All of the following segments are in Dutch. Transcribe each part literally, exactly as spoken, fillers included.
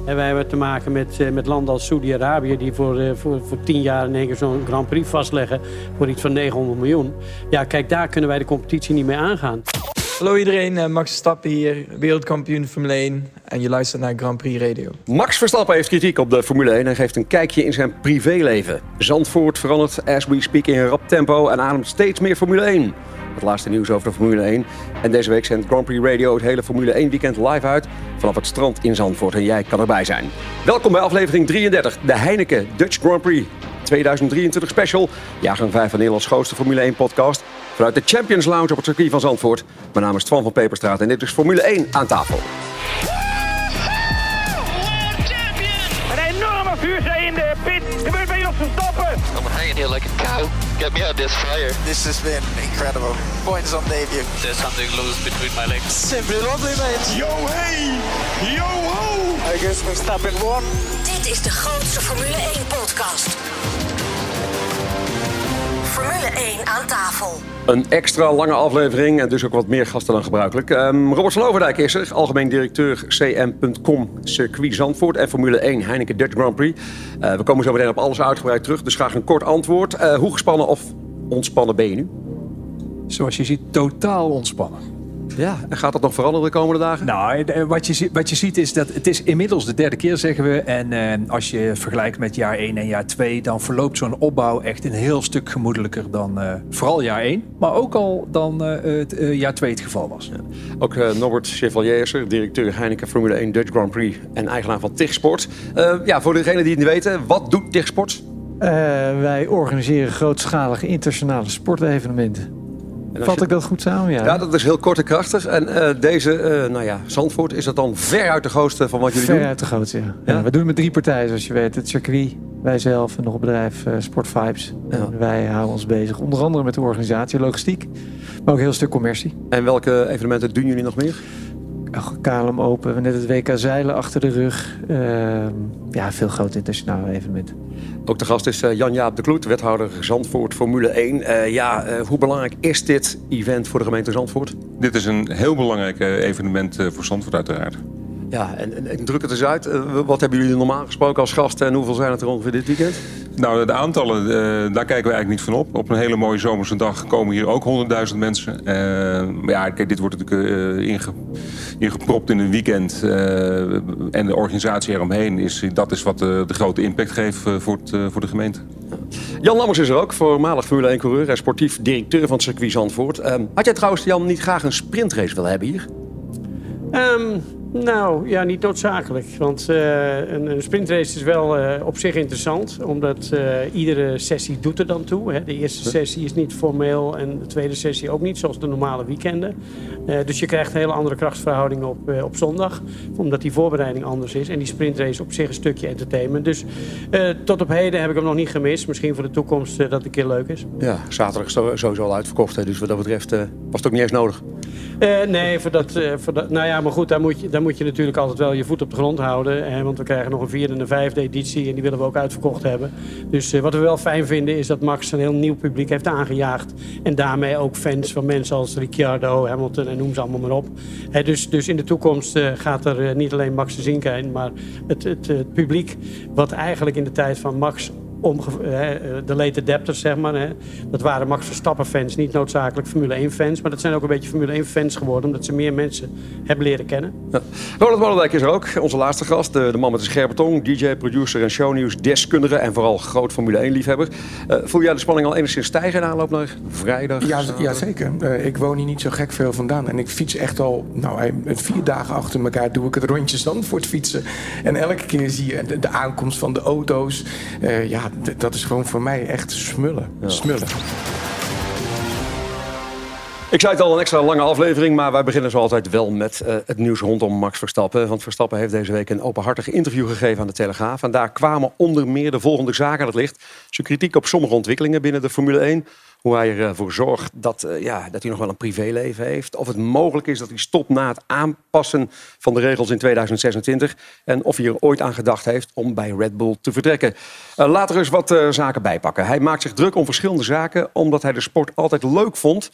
En wij hebben te maken met, uh, met landen als Saudi-Arabië... die voor, uh, voor, voor tien jaar in één keer zo'n Grand Prix vastleggen... voor iets van negenhonderd miljoen. Ja, kijk, daar kunnen wij de competitie niet mee aangaan. Hallo iedereen, Max Verstappen hier, wereldkampioen Formule één. En je luistert naar Grand Prix Radio. Max Verstappen heeft kritiek op de Formule één en geeft een kijkje in zijn privéleven. Zandvoort verandert as we speak in rap tempo en ademt steeds meer Formule één. Het laatste nieuws over de Formule één. En deze week zendt Grand Prix Radio het hele Formule één weekend live uit vanaf het strand in Zandvoort. En jij kan erbij zijn. Welkom bij aflevering drieëndertig, de Heineken Dutch Grand Prix tweeduizend drieëntwintig special. Jaargang vijf van Nederlands grootste Formule één podcast. Vanuit de Champions Lounge op het circuit van Zandvoort. Mijn naam is Twan van Peperstraat en dit is Formule één aan tafel. Een enorme vuurzee in de pit. Gebeurt bij Jos Verstappen. I'm hanging here like a cow. Get me out of this fire. This has been incredible. Points on debut. There's something loose between my legs. Simply lovely, mate. Yo, hey! Yo, ho! I guess Verstappen won. Dit is de grootste Formule één podcast. Formule één aan tafel. Een extra lange aflevering en dus ook wat meer gasten dan gebruikelijk. Um, Robert Sloverdijk is er, algemeen directeur C M punt com Circuit Zandvoort en Formule één Heineken Dutch Grand Prix. Uh, we komen zo meteen op alles uitgebreid terug, dus graag een kort antwoord. Uh, hoe gespannen of ontspannen ben je nu? Zoals je ziet, totaal ontspannen. Ja, en gaat dat nog veranderen de komende dagen? Nou, wat je, wat je ziet is dat het is inmiddels de derde keer, zeggen we. En eh, als je vergelijkt met jaar één en jaar twee... dan verloopt zo'n opbouw echt een heel stuk gemoedelijker dan uh, vooral jaar één. Maar ook al dan uh, het uh, jaar twee het geval was. Ja. Ook uh, Norbert Chevalier is er, directeur Heineken Formule één Dutch Grand Prix... en eigenaar van TIG Sport. Uh, ja, voor degenen die het niet weten, wat doet TIG Sport? Uh, wij organiseren grootschalige internationale sportevenementen. Vat je... ik dat goed samen? Ja, ja, dat is heel kort en krachtig. En uh, deze, uh, nou ja, Zandvoort, is dat dan veruit de grootste van wat jullie ver doen? Veruit de grootste, ja. ja. ja. We doen het met drie partijen, zoals je weet. Het circuit, wij zelf en nog een bedrijf, uh, Sport Vibes. Ja. En wij houden ons bezig, onder andere met de organisatie, logistiek. Maar ook een heel stuk commercie. En welke evenementen doen jullie nog meer? K L M Open, we hebben net het W K Zeilen achter de rug. Uh, ja, veel grote internationale evenementen. Ook de gast is uh, Jan-Jaap de Kloet, wethouder Zandvoort Formule één. Uh, ja, uh, hoe belangrijk is dit event voor de gemeente Zandvoort? Dit is een heel belangrijk uh, evenement uh, voor Zandvoort uiteraard. Ja, en, en, en druk het eens uit. Uh, wat hebben jullie normaal gesproken als gasten en hoeveel zijn het er ongeveer dit weekend? Nou, de aantallen, uh, daar kijken we eigenlijk niet van op. Op een hele mooie zomerse dag komen hier ook honderdduizend mensen. Uh, maar ja, kijk, dit wordt natuurlijk uh, inge, ingepropt in een weekend. Uh, en de organisatie eromheen, is, dat is wat uh, de grote impact geeft uh, voor, het, uh, voor de gemeente. Jan Lammers is er ook, voormalig Formule één-coureur en sportief directeur van het circuit Zandvoort. Um, had jij trouwens, Jan, niet graag een sprintrace willen hebben hier? Um... Nou, ja, niet noodzakelijk. Want uh, een, een sprintrace is wel uh, op zich interessant. Omdat uh, iedere sessie doet er dan toe. Hè. De eerste sessie is niet formeel en de tweede sessie ook niet, zoals de normale weekenden. Uh, dus je krijgt een hele andere krachtsverhouding op, uh, op zondag. Omdat die voorbereiding anders is. En die sprintrace op zich een stukje entertainment. Dus uh, tot op heden heb ik hem nog niet gemist. Misschien voor de toekomst uh, dat het een keer leuk is. Ja, zaterdag is sowieso al uitverkocht. Hè. Dus wat dat betreft uh, was het ook niet eens nodig. Uh, nee, voor dat, uh, voor dat, nou ja, maar goed, daar moet, je, daar moet je natuurlijk altijd wel je voet op de grond houden. Hè, want we krijgen nog een vierde en een vijfde editie en die willen we ook uitverkocht hebben. Dus uh, wat we wel fijn vinden is dat Max een heel nieuw publiek heeft aangejaagd. En daarmee ook fans van mensen als Ricciardo, Hamilton en noem ze allemaal maar op. Hè, dus, dus in de toekomst uh, gaat er uh, niet alleen Max te zien zijn, maar het, het, het publiek wat eigenlijk in de tijd van Max... Omge- de late adapters, zeg maar. Hè. Dat waren Max Verstappen-fans, niet noodzakelijk Formule één-fans. Maar dat zijn ook een beetje Formule één-fans geworden... omdat ze meer mensen hebben leren kennen. Ja. Roland Molendijk is er ook, onze laatste gast. De, de man met de scherpe tong, D J, producer en shownieuws-deskundige... en vooral groot Formule één-liefhebber. Uh, voel jij de spanning al enigszins stijgen in aanloop naar vrijdag? Ja, ja zeker. Uh, ik woon hier niet zo gek veel vandaan. En ik fiets echt al nou, vier dagen achter elkaar... doe ik het rondje Zandvoort fietsen. En elke keer zie je de, de aankomst van de auto's. Uh, ja, d- dat is gewoon voor mij echt smullen. Ja. Smullen. Ik zei het al, een extra lange aflevering, maar wij beginnen zoals altijd wel met uh, het nieuws rondom Max Verstappen. Want Verstappen heeft deze week een openhartig interview gegeven aan de Telegraaf. En daar kwamen onder meer de volgende zaken aan het licht. Zijn kritiek op sommige ontwikkelingen binnen de Formule één. Hoe hij ervoor zorgt dat, uh, ja, dat hij nog wel een privéleven heeft. Of het mogelijk is dat hij stopt na het aanpassen van de regels in tweeduizend zesentwintig. En of hij er ooit aan gedacht heeft om bij Red Bull te vertrekken. Uh, laten we eens wat uh, zaken bijpakken. Hij maakt zich druk om verschillende zaken omdat hij de sport altijd leuk vond.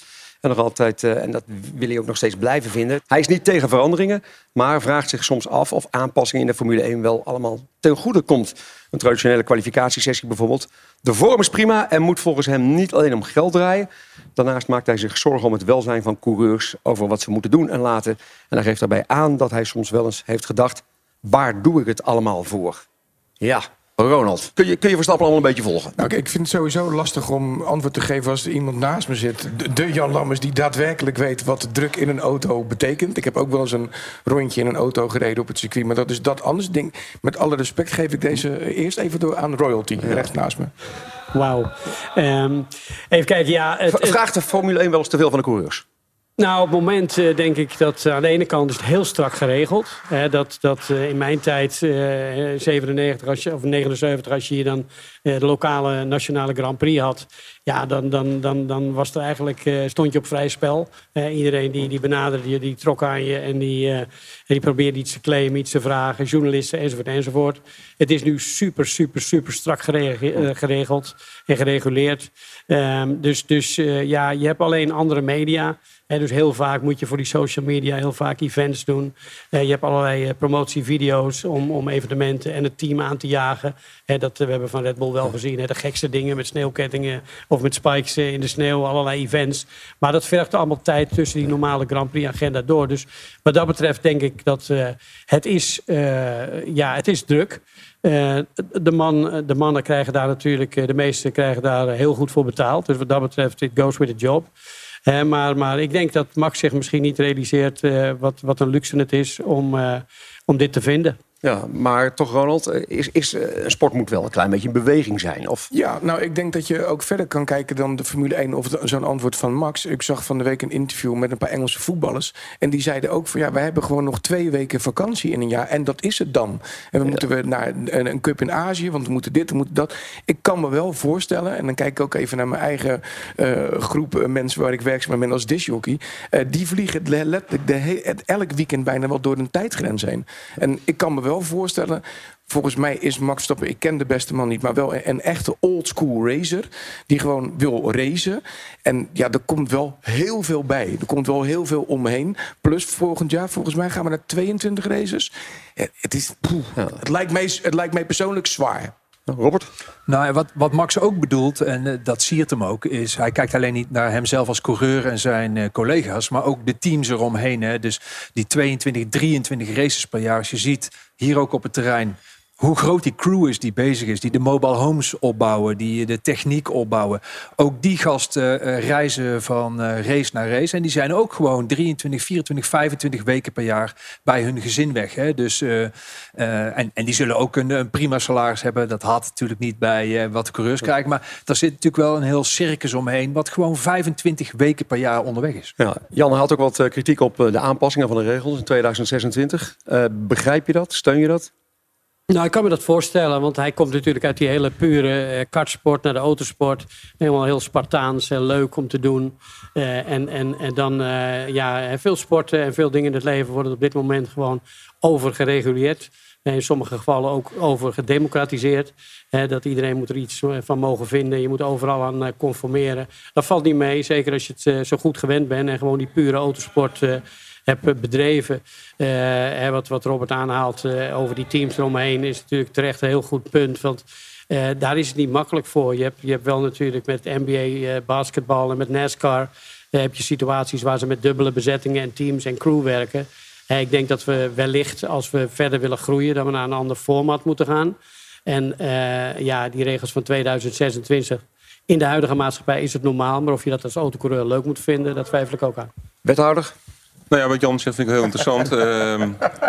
En nog altijd, uh, en dat wil hij ook nog steeds blijven vinden. Hij is niet tegen veranderingen, maar vraagt zich soms af of aanpassingen in de Formule één wel allemaal ten goede komt. Een traditionele kwalificatiesessie bijvoorbeeld. De vorm is prima en moet volgens hem niet alleen om geld draaien. Daarnaast maakt hij zich zorgen om het welzijn van coureurs, over wat ze moeten doen en laten. En hij geeft daarbij aan dat hij soms wel eens heeft gedacht, waar doe ik het allemaal voor? Ja, Ronald, kun je, kun je Verstappen allemaal een beetje volgen? Nou, ik vind het sowieso lastig om antwoord te geven als er iemand naast me zit. De, de Jan Lammers die daadwerkelijk weet wat druk in een auto betekent. Ik heb ook wel eens een rondje in een auto gereden op het circuit. Maar dat is dat anders. Ding. Met alle respect geef ik deze eerst even door aan Royalty, ja. rechts naast me. Wauw. Um, even kijken, ja... Het, het... Vraagt de Formule één wel eens te veel van de coureurs? Nou, op het moment uh, denk ik dat uh, aan de ene kant is het heel strak geregeld. Hè, dat dat uh, in mijn tijd, uh, zevenennegentig als je, of negenenzeventig, als je hier dan uh, de lokale nationale Grand Prix had, ja, dan, dan, dan, dan was er eigenlijk, uh, stond je op vrij spel. Uh, iedereen die, die benaderde je, die trok aan je en die, uh, en die probeerde iets te claimen, iets te vragen, journalisten enzovoort enzovoort. Het is nu super, super, super strak gerege, uh, geregeld en gereguleerd. Um, dus dus uh, ja, je hebt alleen andere media. He, dus heel vaak moet je voor die social media heel vaak events doen. Uh, je hebt allerlei uh, promotievideo's om, om evenementen en het team aan te jagen. He, dat uh, we hebben van Red Bull wel gezien. He, de gekste dingen met sneeuwkettingen of met spikes uh, in de sneeuw. Allerlei events. Maar dat vergt allemaal tijd tussen die normale Grand Prix agenda door. Dus wat dat betreft denk ik dat uh, het, is, uh, ja, het is druk. Uh, de, man, de mannen krijgen daar natuurlijk, de meeste krijgen daar heel goed voor betaald. Dus wat dat betreft, it goes with the job. Uh, maar, maar ik denk dat Max zich misschien niet realiseert uh, wat, wat een luxe het is om, uh, om dit te vinden. Ja, maar toch Ronald, is, is, een sport moet wel een klein beetje in beweging zijn. Of... Ja, nou ik denk dat je ook verder kan kijken dan de Formule één of zo'n antwoord van Max. Ik zag van de week een interview met een paar Engelse voetballers. En die zeiden ook van ja, wij hebben gewoon nog twee weken vakantie in een jaar. En dat is het dan. En dan ja. moeten we naar een, een cup in Azië, want we moeten dit, we moeten dat. Ik kan me wel voorstellen, en dan kijk ik ook even naar mijn eigen uh, groep uh, mensen waar ik werkzaam ben als discjockey. Uh, die vliegen letterlijk de he- elk weekend bijna wel door een tijdgrens heen. En ik kan me wel voorstellen, volgens mij is Max Verstappen, ik ken de beste man niet, maar wel een, een echte oldschool racer die gewoon wil racen. En ja, er komt wel heel veel bij. Er komt wel heel veel omheen. Plus volgend jaar, volgens mij gaan we naar tweeëntwintig races. Ja, het, is, poeh, ja. het, lijkt mij, het lijkt mij persoonlijk zwaar. Robert? Nou, wat, wat Max ook bedoelt, en uh, dat siert hem ook, is hij kijkt alleen niet naar hemzelf als coureur en zijn uh, collega's, maar ook de teams eromheen. Hè. Dus die tweeëntwintig, drieëntwintig races per jaar. Als je ziet, hier ook op het terrein, hoe groot die crew is die bezig is. Die de mobile homes opbouwen. Die de techniek opbouwen. Ook die gasten uh, reizen van uh, race naar race. En die zijn ook gewoon drieëntwintig, vierentwintig, vijfentwintig weken per jaar bij hun gezin weg. Hè. Dus, uh, uh, en, en die zullen ook een, een prima salaris hebben. Dat had natuurlijk niet bij uh, wat de coureurs krijgen. Maar daar zit natuurlijk wel een heel circus omheen. Wat gewoon vijfentwintig weken per jaar onderweg is. Ja, Jan had ook wat uh, kritiek op uh, de aanpassingen van de regels in tweeduizend zesentwintig. Uh, begrijp je dat? Steun je dat? Nou, ik kan me dat voorstellen, want hij komt natuurlijk uit die hele pure uh, kartsport naar de autosport. Helemaal heel Spartaans, heel leuk om te doen. Uh, en, en, en dan, uh, ja, veel sporten en veel dingen in het leven worden op dit moment gewoon overgereguleerd. In sommige gevallen ook overgedemocratiseerd. Hè, dat iedereen moet er iets van mogen vinden. Je moet overal aan uh, conformeren. Dat valt niet mee, zeker als je het uh, zo goed gewend bent en gewoon die pure autosport uh, hebt bedreven. Uh, hè, wat, wat Robert aanhaalt uh, over die teams eromheen is natuurlijk terecht een heel goed punt. Want uh, daar is het niet makkelijk voor. Je hebt, je hebt wel natuurlijk met N B A uh, basketbal en met NASCAR uh, heb je situaties waar ze met dubbele bezettingen en teams en crew werken. Uh, ik denk dat we wellicht, als we verder willen groeien, dat we naar een ander format moeten gaan. En uh, ja, die regels van tweeduizend zesentwintig. In de huidige maatschappij is het normaal. Maar of je dat als autocoureur leuk moet vinden, dat twijfel ik ook aan. Wethouder? Nou ja, wat Jan zegt vind ik heel interessant. uh...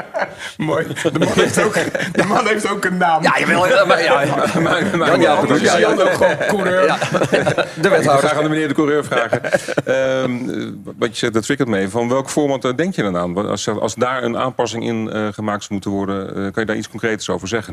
Mooi. De man, heeft ook, de man heeft ook een naam. Ja, je wil... Ja, maar, ja, ja. maar, maar, maar, ja, Jan, ja, Jan ook gewoon coureur. Ja. De wethouder. Graag aan de meneer de coureur vragen. uh, wat je zegt, dat triggert mee. Van welk format denk je dan aan? Als, als daar een aanpassing in uh, gemaakt zou moeten worden, uh, kan je daar iets concreters over zeggen dan?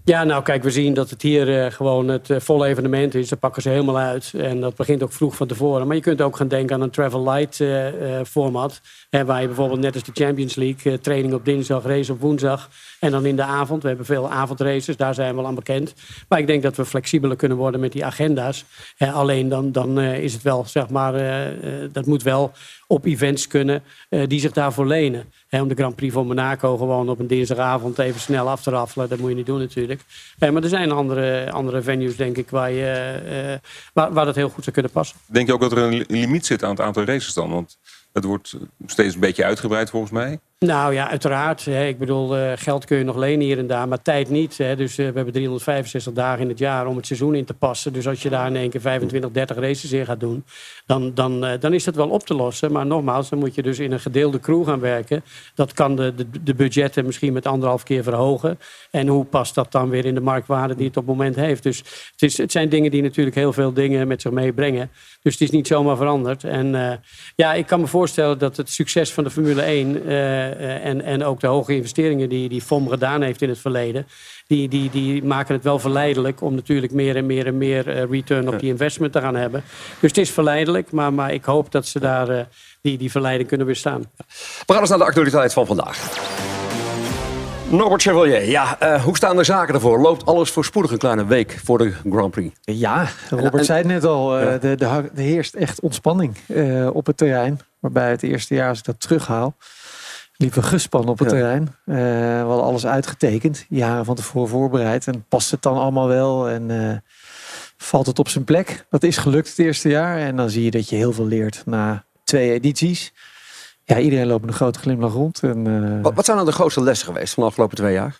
Ja, nou kijk, we zien dat het hier uh, gewoon het uh, volle evenement is. Dat pakken ze helemaal uit. En dat begint ook vroeg van tevoren. Maar je kunt ook gaan denken aan een travel light uh, uh, format. Hè, waar je bijvoorbeeld net als de Champions League... Uh, training op dinsdag, race op woensdag. En dan in de avond. We hebben veel avondraces, daar zijn we al aan bekend. Maar ik denk dat we flexibeler kunnen worden met die agenda's. Uh, alleen dan, dan uh, is het wel, zeg maar... Uh, uh, dat moet wel op events kunnen uh, die zich daarvoor lenen. He, om de Grand Prix van Monaco gewoon op een dinsdagavond even snel af te raffelen. Dat moet je niet doen natuurlijk. Hey, maar er zijn andere, andere venues, denk ik, waar, je, uh, waar, waar dat heel goed zou kunnen passen. Denk je ook dat er een limiet zit aan het aantal races dan? Want het wordt steeds een beetje uitgebreid volgens mij. Nou ja, uiteraard. Hè. Ik bedoel, uh, geld kun je nog lenen hier en daar, maar tijd niet. Hè. Dus uh, we hebben driehonderdvijfenzestig dagen in het jaar om het seizoen in te passen. Dus als je daar in één keer vijfentwintig, dertig races in gaat doen... dan, dan, uh, dan is dat wel op te lossen. Maar nogmaals, dan moet je dus in een gedeelde crew gaan werken. Dat kan de, de, de budgetten misschien met anderhalf keer verhogen. En hoe past dat dan weer in de marktwaarde die het op het moment heeft? Dus het, is, het zijn dingen die natuurlijk heel veel dingen met zich meebrengen. Dus het is niet zomaar veranderd. En uh, ja, ik kan me voorstellen dat het succes van de Formule één... Uh, Uh, en, en ook de hoge investeringen die, die F O M gedaan heeft in het verleden... Die, die, die maken het wel verleidelijk om natuurlijk meer en meer en meer uh, return op die investment te gaan hebben. Dus het is verleidelijk, maar, maar ik hoop dat ze daar uh, die, die verleiding kunnen weerstaan. We gaan eens naar de actualiteit van vandaag. Norbert Chevalier, ja, uh, hoe staan de zaken ervoor? Loopt alles voorspoedig een kleine week voor de Grand Prix? Ja, Robert en, en, zei het net al, uh, ja. de, de, de heerst echt ontspanning uh, op het terrein. Waarbij het eerste jaar, als ik dat terughaal... liepen we gespannen op het ja. terrein. Uh, we hadden alles uitgetekend. Jaren van tevoren voorbereid. En past het dan allemaal wel? En uh, valt het op zijn plek? Dat is gelukt het eerste jaar. En dan zie je dat je heel veel leert na twee edities. Ja, iedereen loopt met een grote glimlach rond. En, uh... wat, wat zijn dan de grootste lessen geweest van de afgelopen twee jaar?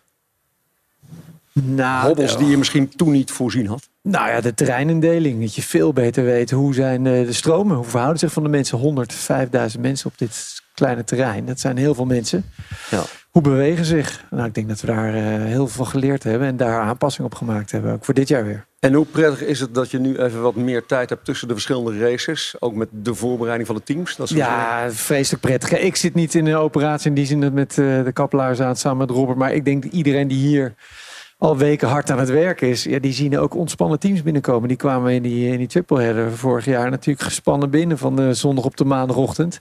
Nou, Hobbels die je misschien toen niet voorzien had? Nou ja, de terreinindeling. Dat je veel beter weet hoe zijn de stromen. Hoe verhouden zich van de mensen? honderdvijfduizend mensen op dit kleine terrein. Dat zijn heel veel mensen. Ja. Hoe bewegen zich? Nou, ik denk dat we daar uh, heel veel van geleerd hebben. En daar aanpassing op gemaakt hebben. Ook voor dit jaar weer. En hoe prettig is het dat je nu even wat meer tijd hebt tussen de verschillende races? Ook met de voorbereiding van de teams? Dat ja, zeggen. Vreselijk prettig. Ik zit niet in de operatie in die zin dat met uh, de kappelaars aan samen met Robert. Maar ik denk dat iedereen die hier al weken hard aan het werk is, ja, die zien ook ontspannen teams binnenkomen. Die kwamen in die, in die tripleheader vorig jaar natuurlijk gespannen binnen van de zondag op de maandagochtend.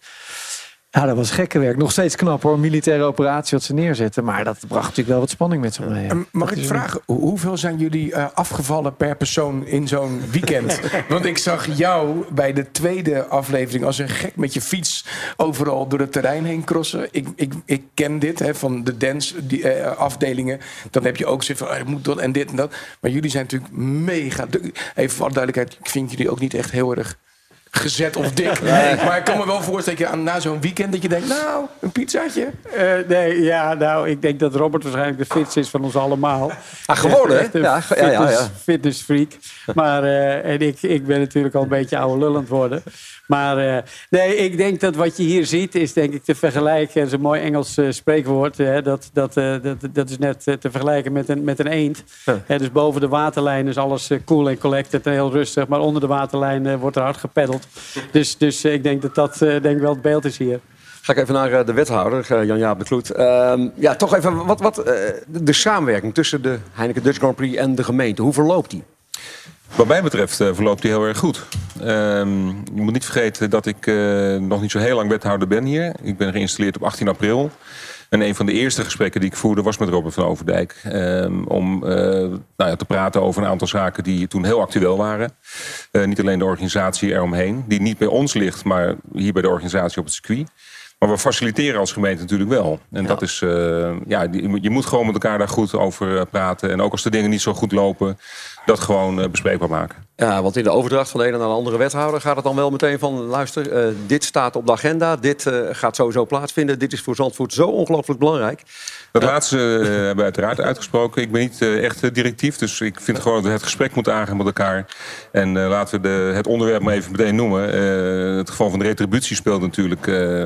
Ja, dat was gekke werk. Nog steeds knap hoor, militaire operatie wat ze neerzetten. Maar dat bracht natuurlijk wel wat spanning met zich mee. Ja. Mag dat ik vragen, een... hoeveel zijn jullie uh, afgevallen per persoon in zo'n weekend? Want ik zag jou bij de tweede aflevering als een gek met je fiets overal door het terrein heen crossen. Ik, ik, ik ken dit hè, van de dance die, uh, afdelingen. Dan heb je ook zoiets van, oh, moet dat en dit en dat. Maar jullie zijn natuurlijk mega... Even voor alle duidelijkheid, ik vind jullie ook niet echt heel erg gezet of dik. Nee. Maar ik kan me wel voorstellen dat je na zo'n weekend dat je denkt, nou, een pizzaatje. Uh, nee, ja, nou, ik denk dat Robert waarschijnlijk de fitste is van ons allemaal. Ah, gewoon hè? Echt een ja, fitness, ja, ja, ja. fitness freak. Maar uh, en ik, ik ben natuurlijk al een beetje oude lullend worden. Maar uh, nee, ik denk dat wat je hier ziet is denk ik te vergelijken. Dat is een mooi Engels uh, spreekwoord. Hè, dat, dat, uh, dat, dat is net uh, te vergelijken met een, met een eend. Ja. Hè, dus boven de waterlijn is alles uh, cool en collected en heel rustig. Maar onder de waterlijn uh, wordt er hard gepeddeld. Dus, dus uh, ik denk dat dat uh, denk wel het beeld is hier. Ga ik even naar uh, de wethouder, uh, Jan-Jaap de Kloet. Uh, ja, toch even wat, wat uh, de, de samenwerking tussen de Heineken Dutch Grand Prix en de gemeente. Hoe verloopt die? Wat mij betreft uh, verloopt die heel erg goed. Uh, je moet niet vergeten dat ik uh, nog niet zo heel lang wethouder ben hier. Ik ben geïnstalleerd op achttien april. En een van de eerste gesprekken die ik voerde was met Robert van Overdijk. Uh, om uh, nou ja, te praten over een aantal zaken die toen heel actueel waren. Uh, niet alleen de organisatie eromheen, die niet bij ons ligt, maar hier bij de organisatie op het circuit. Maar we faciliteren als gemeente natuurlijk wel. En ja. dat is, uh, ja, je moet gewoon met elkaar daar goed over praten. En ook als de dingen niet zo goed lopen, dat gewoon uh, bespreekbaar maken. Ja, want in de overdracht van de ene naar de andere wethouder gaat het dan wel meteen van, luister, uh, dit staat op de agenda, dit uh, gaat sowieso plaatsvinden, dit is voor Zandvoort zo ongelooflijk belangrijk. Dat laatste uh, hebben we uiteraard uitgesproken. Ik ben niet uh, echt uh, directief, dus ik vind gewoon dat we het gesprek moeten aangaan met elkaar. En uh, laten we de, het onderwerp maar even meteen noemen. Uh, het geval van de retributie speelt natuurlijk, uh, er staat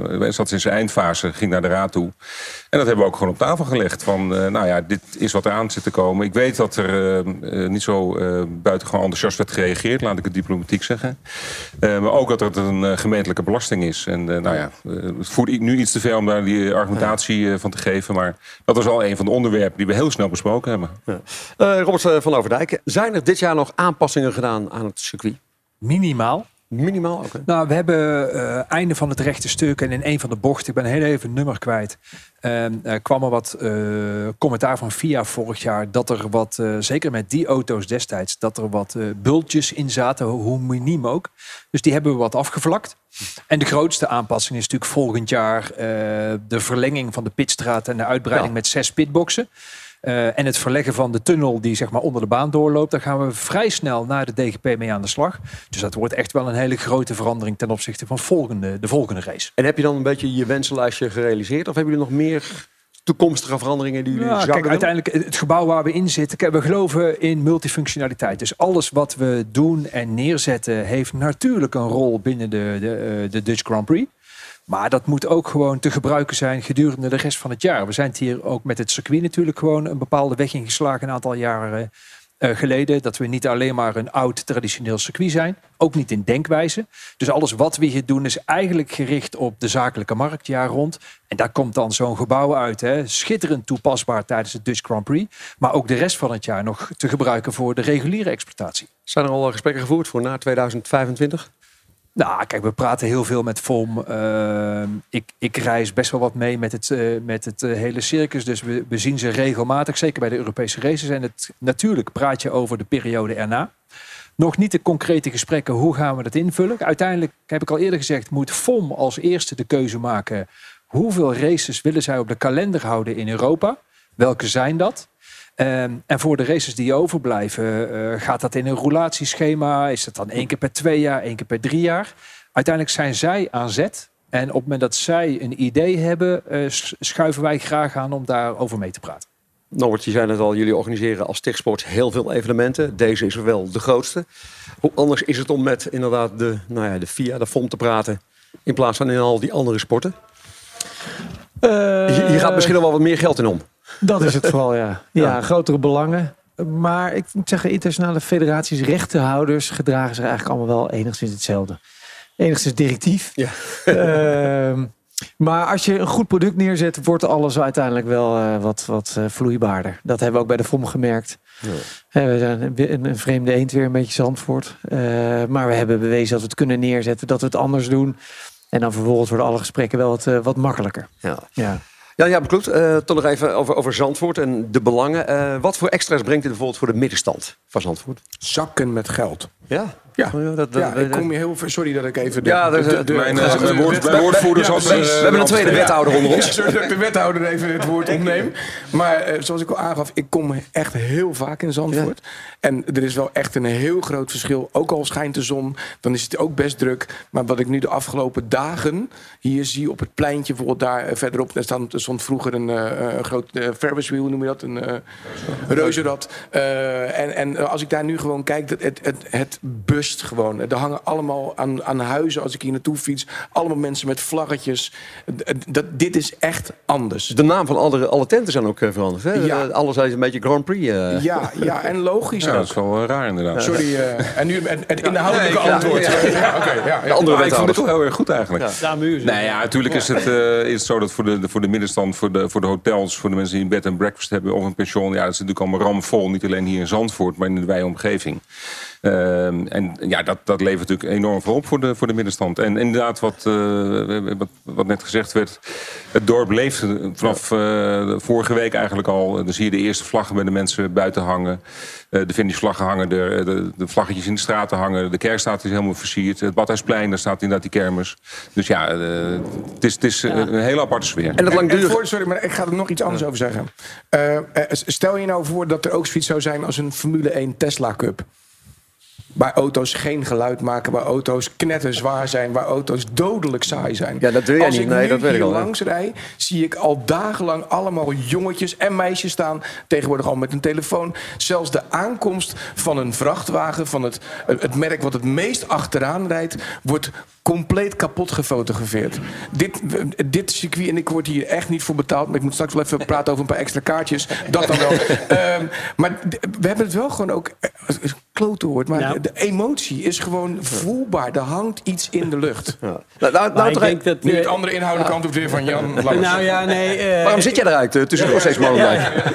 zat in zijn eindfase, ging naar de raad toe. En dat hebben we ook gewoon op tafel gelegd. Van, uh, nou ja, dit is wat eraan zit te komen. Ik weet dat er uh, uh, niet zo uh, buitengewoon enthousiast werd gereageerd. Laat ik het diplomatiek zeggen. Uh, maar ook dat het een uh, gemeentelijke belasting is. En uh, nou ja, uh, het voert nu iets te ver om daar die argumentatie uh, van te geven. Maar dat was al een van de onderwerpen die we heel snel besproken hebben. Ja. Uh, Robert van Overdijk, zijn er dit jaar nog aanpassingen gedaan aan het circuit? Minimaal. Minimaal ook. Nou, we hebben uh, einde van het rechte stuk en in een van de bochten, ik ben heel even het nummer kwijt, uh, uh, kwam er wat uh, commentaar van F I A vorig jaar dat er wat, uh, zeker met die auto's destijds, dat er wat uh, bultjes in zaten, hoe miniem ook. Dus die hebben we wat afgevlakt. En de grootste aanpassing is natuurlijk volgend jaar uh, de verlenging van de pitstraat en de uitbreiding ja. met zes pitboxen. Uh, en het verleggen van de tunnel die zeg maar onder de baan doorloopt. Daar gaan we vrij snel naar de D G P mee aan de slag. Dus dat wordt echt wel een hele grote verandering ten opzichte van volgende, de volgende race. En heb je dan een beetje je wensenlijstje gerealiseerd? Of hebben jullie nog meer toekomstige veranderingen die jullie ja, zouden kijk, doen? uiteindelijk het gebouw waar we in zitten. Kijk, we geloven in multifunctionaliteit. Dus alles wat we doen en neerzetten heeft natuurlijk een rol binnen de, de, uh, de Dutch Grand Prix. Maar dat moet ook gewoon te gebruiken zijn gedurende de rest van het jaar. We zijn het hier ook met het circuit natuurlijk gewoon een bepaalde weg ingeslagen een aantal jaren uh, geleden. Dat we niet alleen maar een oud traditioneel circuit zijn. Ook niet in denkwijze. Dus alles wat we hier doen is eigenlijk gericht op de zakelijke markt jaar rond. En daar komt dan zo'n gebouw uit. Hè. Schitterend toepasbaar tijdens het Dutch Grand Prix. Maar ook de rest van het jaar nog te gebruiken voor de reguliere exploitatie. Zijn er al gesprekken gevoerd voor na tweeduizend vijfentwintig? Nou, kijk, we praten heel veel met F O M. Uh, ik, ik reis best wel wat mee met het, uh, met het uh, hele circus. Dus we, we zien ze regelmatig, zeker bij de Europese races. En het, natuurlijk praat je over de periode erna. Nog niet de concrete gesprekken, hoe gaan we dat invullen? Uiteindelijk, heb ik al eerder gezegd, moet F O M als eerste de keuze maken. Hoeveel races willen zij op de kalender houden in Europa? Welke zijn dat? Um, en voor de races die overblijven, uh, gaat dat in een roulatieschema? Is dat dan één keer per twee jaar, één keer per drie jaar? Uiteindelijk zijn zij aan zet. En op het moment dat zij een idee hebben, uh, schuiven wij graag aan om daarover mee te praten. Norbert, je zei het al, jullie organiseren als Techsports heel veel evenementen. Deze is wel de grootste. Hoe anders is het om met inderdaad de, nou ja, de F I A, de F O M te praten, in plaats van in al die andere sporten? Uh, Hier gaat misschien nog wel wat meer geld in om. Dat is het vooral, ja. Ja, ja. Grotere belangen. Maar ik moet zeggen, internationale federaties, rechtenhouders gedragen zich eigenlijk allemaal wel enigszins hetzelfde. Enigszins directief. Ja. uh, maar als je een goed product neerzet, wordt alles uiteindelijk wel uh, wat, wat uh, vloeibaarder. Dat hebben we ook bij de F O M gemerkt. Ja. Uh, we zijn een, een vreemde eend weer, een beetje Zandvoort. Uh, maar we hebben bewezen dat we het kunnen neerzetten, dat we het anders doen. En dan vervolgens worden alle gesprekken wel wat, uh, wat makkelijker. Ja. Ja. Ja, ja, klopt. Uh, toch nog even over, over Zandvoort en de belangen. Uh, wat voor extra's brengt dit bijvoorbeeld voor de middenstand van Zandvoort? Zakken met geld. Ja? Ja, oh, ja, dat, dat, ja ik kom je heel... Sorry dat ik even... De, ja, dat, de, de, mijn, de, uh, mijn, woord, mijn woordvoerders... Ja, als, uh, we hebben een tweede wethouder onder ons. Ja, sorry dat ik de wethouder even het woord opneem. Maar uh, zoals ik al aangaf, ik kom echt heel vaak in Zandvoort. Ja. En er is wel echt een heel groot verschil. Ook al schijnt de zon, dan is het ook best druk. Maar wat ik nu de afgelopen dagen hier zie op het pleintje, bijvoorbeeld daar uh, verderop, daar stond, er stond vroeger een, uh, een groot uh, Ferris wheel, noem je dat? Een uh, reuzenrad. Uh, en, en als ik daar nu gewoon kijk, het, het, het, het bust gewoon. Er hangen allemaal aan, aan huizen als ik hier naartoe fiets. Allemaal mensen met vlaggetjes. Dat, dit is echt anders. De naam van alle, alle tenten zijn ook uh, veranderd. Hè? Ja. Alles is een beetje Grand Prix. Uh. Ja, ja, en logisch ja, ook. dat is wel uh, raar inderdaad. Sorry, uh, en nu het, het inhoudelijke nee, antwoord. Ja, ja, ja, okay, ja, ja. De andere ja, ik vond het toch heel erg goed eigenlijk. Ja. Ja, nee, ja, natuurlijk is het, uh, is het zo dat voor de, de, voor de middenstand, voor de, voor de hotels, voor de mensen die een bed en breakfast hebben of een pension, ja, dat is natuurlijk allemaal ramvol. Niet alleen hier in Zandvoort, maar in de wijde omgeving. Uh, en ja, dat, dat levert natuurlijk enorm veel op voor de, voor de middenstand. En inderdaad, wat, uh, wat, wat net gezegd werd, het dorp leeft vanaf uh, vorige week eigenlijk al. Dan zie je de eerste vlaggen bij de mensen buiten hangen. Uh, de finishvlaggen hangen, de, de, de vlaggetjes in de straten hangen. De kerkstraat is helemaal versierd. Het Badhuisplein, daar staat inderdaad die kermis. Dus ja, uh, het is, het is ja. een hele aparte sfeer. En dat langdurig... Voor, sorry, maar ik ga er nog iets anders ja. over zeggen. Uh, stel je nou voor dat er ook zoiets zou zijn als een Formule één Tesla Cup. Waar auto's geen geluid maken, waar auto's knetterzwaar zijn, waar auto's dodelijk saai zijn. Ja, dat wil jij Als niet. ik Nee, nu dat weet ik hier al. langs rij, zie ik al dagenlang allemaal jongetjes en meisjes staan. Tegenwoordig al met een telefoon. Zelfs de aankomst van een vrachtwagen, van het, het merk wat het meest achteraan rijdt, wordt compleet kapot gefotografeerd. Dit, dit circuit, en ik word hier echt niet voor betaald, maar ik moet straks wel even praten over een paar extra kaartjes. Dat dan wel. um, maar d- we hebben het wel gewoon ook, als het klote woord, maar Nou. de emotie is gewoon voelbaar. Er hangt iets in de lucht. Ja. Nou, nou, nou, Maar ik toch- denk dat... Nu eh, het andere inhoudelijke antwoord weer van Jan Lammers. nou ja, nee... eh, Waarom zit jij eruit uh, tussen nog steeds mannen?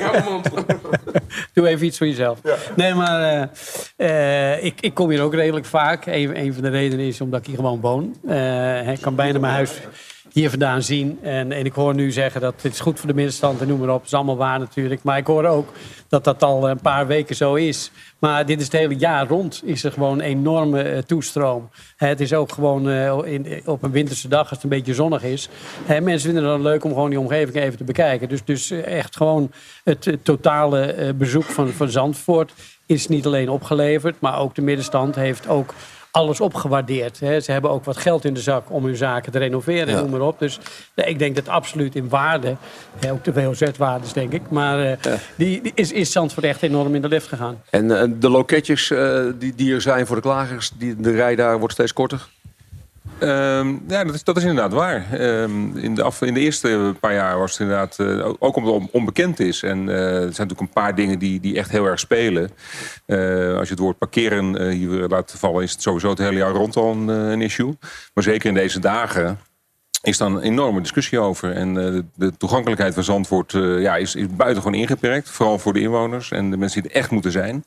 Doe even iets voor jezelf. Nee, maar uh, uh, ik, ik kom hier ook redelijk vaak. Een, een van de redenen is omdat ik hier gewoon woon. Uh, ik kan bijna mijn huis hier vandaan zien. En, en ik hoor nu zeggen dat het is goed voor de middenstand en noem maar op. Dat is allemaal waar natuurlijk. Maar ik hoor ook dat dat al een paar weken zo is. Maar dit is het hele jaar rond. Is er gewoon een enorme uh, toestroom. Hè, het is ook gewoon uh, in, op een winterse dag als het een beetje zonnig is. Hè, mensen vinden het dan leuk om gewoon die omgeving even te bekijken. Dus, dus uh, echt gewoon het uh, totale uh, bezoek van, van Zandvoort is niet alleen opgeleverd. Maar ook de middenstand heeft ook alles opgewaardeerd. Hè. Ze hebben ook wat geld in de zak om hun zaken te renoveren en Ja. noem maar op. Dus ja, ik denk dat absoluut in waarde, hè, ook de W O Z-waardes denk ik, maar uh, Ja. die, die is, is Zandvoort echt enorm in de lift gegaan. En uh, de loketjes uh, die, die er zijn voor de klagers, die, de rij daar wordt steeds korter? Um, ja, dat is, dat is inderdaad waar. Um, in, de af, in de eerste paar jaar was het inderdaad, uh, ook omdat het onbekend is. En uh, er zijn natuurlijk een paar dingen die, die echt heel erg spelen. Uh, als je het woord parkeren uh, hier laat vallen, is het sowieso het hele jaar rond al een, uh, een issue. Maar zeker in deze dagen is daar een enorme discussie over. En uh, de toegankelijkheid van Zandvoort uh, ja, is, is buitengewoon ingeperkt. Vooral voor de inwoners en de mensen die er echt moeten zijn.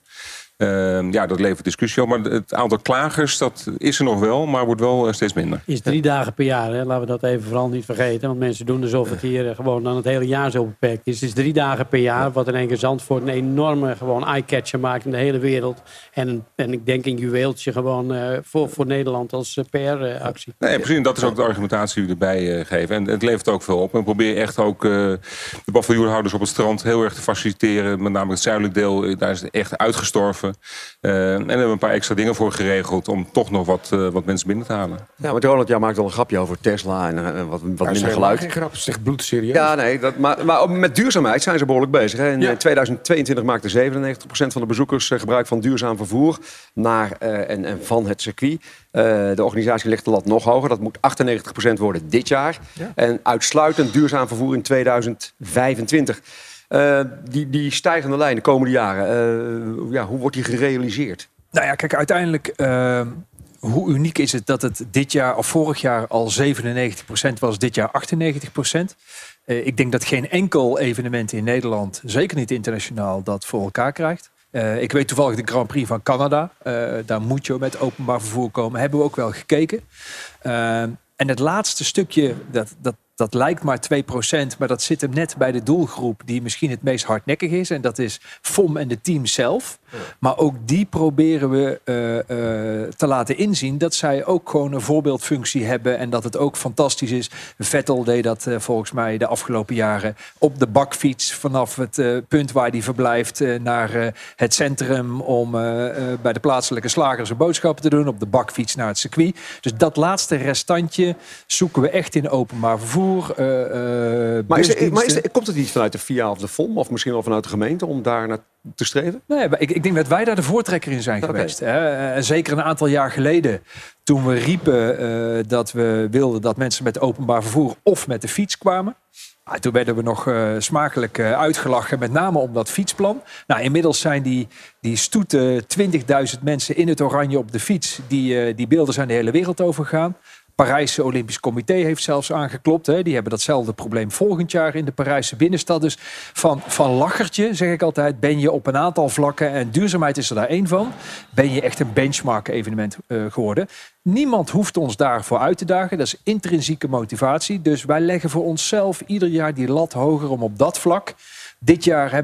Uh, ja, dat levert discussie op. Maar het aantal klagers, dat is er nog wel, maar wordt wel uh, steeds minder. Is drie dagen per jaar, hè? Laten we dat even vooral niet vergeten. Want mensen doen alsof het hier uh, gewoon dan het hele jaar zo beperkt is. Het is drie dagen per jaar, wat in één keer Zandvoort een enorme gewoon eye-catcher maakt in de hele wereld. En, en ik denk een juweeltje gewoon uh, voor, voor Nederland als uh, P R-actie. Nee, precies. En dat is ook de argumentatie die we erbij uh, geven. En het levert ook veel op. En we proberen echt ook uh, de paviljoenhouders op het strand heel erg te faciliteren. Met name het zuidelijk deel, daar is het echt uitgestorven. Uh, en daar hebben we een paar extra dingen voor geregeld om toch nog wat, uh, wat mensen binnen te halen. Ja, maar Ronald, jij maakt wel een grapje over Tesla en uh, wat, wat minder geluid. Geen grap, het is echt bloedserieus. Ja, nee, dat, maar, maar met duurzaamheid zijn ze behoorlijk bezig. Hè? In Ja. tweeduizend tweeëntwintig maakte zevenennegentig procent van de bezoekers uh, gebruik van duurzaam vervoer naar uh, en, en van het circuit. Uh, de organisatie legt de lat nog hoger. Dat moet achtennegentig procent worden dit jaar. Ja. En uitsluitend duurzaam vervoer in tweeduizend vijfentwintig. Uh, die, die stijgende lijn de komende jaren, uh, ja, hoe wordt die gerealiseerd? Nou ja, kijk, uiteindelijk, uh, hoe uniek is het dat het dit jaar of vorig jaar al zevenennegentig procent was, dit jaar achtennegentig procent. Uh, ik denk dat geen enkel evenement in Nederland, zeker niet internationaal, dat voor elkaar krijgt. Uh, ik weet toevallig de Grand Prix van Canada. Uh, daar moet je met openbaar vervoer komen. Hebben we ook wel gekeken. Uh, en het laatste stukje, dat, dat, dat lijkt maar twee procent, maar dat zit hem net bij de doelgroep die misschien het meest hardnekkig is. En dat is F O M en de team zelf. Maar ook die proberen we uh, uh, te laten inzien dat zij ook gewoon een voorbeeldfunctie hebben. En dat het ook fantastisch is. Vettel deed dat uh, volgens mij de afgelopen jaren op de bakfiets vanaf het uh, punt waar hij verblijft uh, naar uh, het centrum om uh, uh, bij de plaatselijke slagers een boodschappen te doen. Op de bakfiets naar het circuit. Dus dat laatste restantje zoeken we echt in openbaar vervoer. Uh, uh, maar is er, maar is er, komt het niet vanuit de V I A of de F O M of misschien wel vanuit de gemeente om daar naar te streven? Nee, maar ik, ik denk dat wij daar de voortrekker in zijn okay. geweest. Hè. En zeker een aantal jaar geleden, toen we riepen uh, dat we wilden dat mensen met openbaar vervoer of met de fiets kwamen. Nou, toen werden we nog uh, smakelijk uh, uitgelachen, met name om dat fietsplan. Nou, inmiddels zijn die, die stoete twintigduizend mensen in het oranje op de fiets. Die, uh, die beelden zijn de hele wereld overgegaan. Parijse Olympisch Comité heeft zelfs aangeklopt. Hè. Die hebben datzelfde probleem volgend jaar in de Parijse binnenstad. Dus van, van lachertje, zeg ik altijd, ben je op een aantal vlakken, en duurzaamheid is er daar één van, ben je echt een benchmark evenement uh, geworden. Niemand hoeft ons daarvoor uit te dagen. Dat is intrinsieke motivatie. Dus wij leggen voor onszelf ieder jaar die lat hoger om op dat vlak. Dit jaar hebben we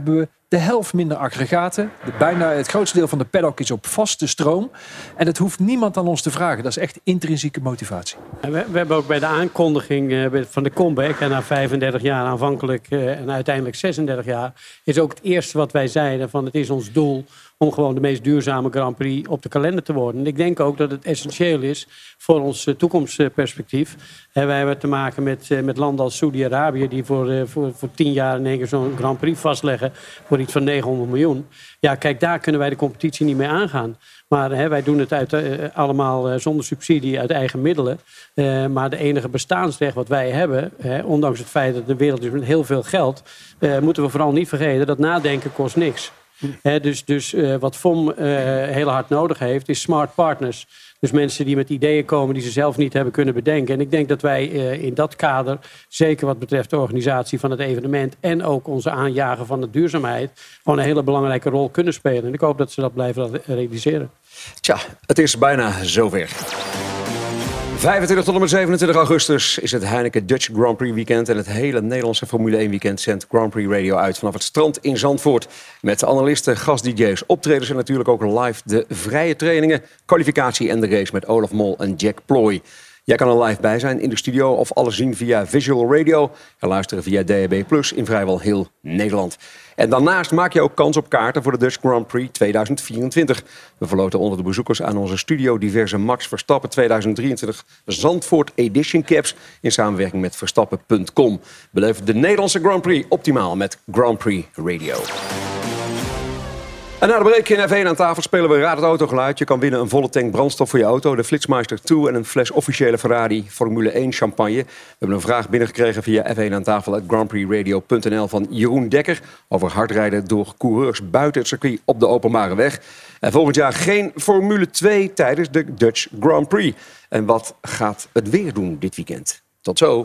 de helft minder aggregaten. De, bijna het grootste deel van de paddock is op vaste stroom. En het hoeft niemand aan ons te vragen. Dat is echt intrinsieke motivatie. We, we hebben ook bij de aankondiging uh, van de comeback... en na vijfendertig jaar aanvankelijk uh, en uiteindelijk zesendertig jaar... is ook het eerste wat wij zeiden van het is ons doel... om gewoon de meest duurzame Grand Prix op de kalender te worden. En ik denk ook dat het essentieel is voor ons uh, toekomstperspectief. Uh, wij hebben te maken met, uh, met landen als Saudi-Arabië... die voor, uh, voor, voor tien jaar in één keer zo'n Grand Prix vastleggen... voor iets van negenhonderd miljoen. Ja, kijk, daar kunnen wij de competitie niet mee aangaan. Maar hè, wij doen het uit, uh, allemaal uh, zonder subsidie uit eigen middelen. Uh, maar de enige bestaansrecht wat wij hebben... Hè, ondanks het feit dat de wereld is met heel veel geld... Uh, moeten we vooral niet vergeten dat nadenken kost niks. He, dus dus uh, wat V O M uh, heel hard nodig heeft, is smart partners. Dus mensen die met ideeën komen die ze zelf niet hebben kunnen bedenken. En ik denk dat wij uh, in dat kader, zeker wat betreft de organisatie van het evenement... en ook onze aanjagen van de duurzaamheid... gewoon een hele belangrijke rol kunnen spelen. En ik hoop dat ze dat blijven realiseren. Tja, het is bijna zover. vijfentwintig tot en met zevenentwintig augustus is het Heineken Dutch Grand Prix weekend. En het hele Nederlandse Formule één weekend zendt Grand Prix Radio uit vanaf het strand in Zandvoort. Met analisten, gast-D J's, optredens en natuurlijk ook live de vrije trainingen, kwalificatie en de race met Olaf Mol en Jack Ploy. Jij kan er live bij zijn in de studio of alles zien via Visual Radio. En luisteren via D A B plus in vrijwel heel Nederland. En daarnaast maak je ook kans op kaarten voor de Dutch Grand Prix tweeduizend vierentwintig. We verloten onder de bezoekers aan onze studio diverse Max Verstappen tweeduizend drieëntwintig Zandvoort Edition Caps in samenwerking met Verstappen punt com. Beleef de Nederlandse Grand Prix optimaal met Grand Prix Radio. En na de break in F één aan tafel spelen we Raad het Autogeluid. Je kan winnen een volle tank brandstof voor je auto, de Flitsmeister twee en een fles officiële Ferrari Formule één champagne. We hebben een vraag binnengekregen via F één aan tafel at grandprixradio punt n l van Jeroen Dekker over hardrijden door coureurs buiten het circuit op de openbare weg. En volgend jaar geen Formule twee tijdens de Dutch Grand Prix. En wat gaat het weer doen dit weekend? Tot zo.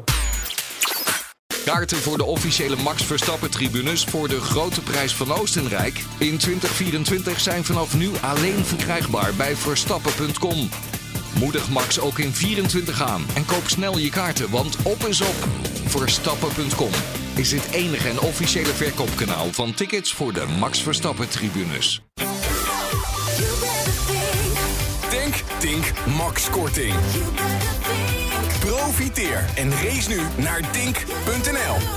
Kaarten voor de officiële Max Verstappen-tribunes voor de Grote Prijs van Oostenrijk in twintig vierentwintig zijn vanaf nu alleen verkrijgbaar bij Verstappen punt com. Moedig Max ook in vierentwintig aan en koop snel je kaarten, want op is op. Verstappen punt com is het enige en officiële verkoopkanaal van tickets voor de Max Verstappen-tribunes. Denk, Dink, Max Korting. Profiteer en race nu naar dink punt n l.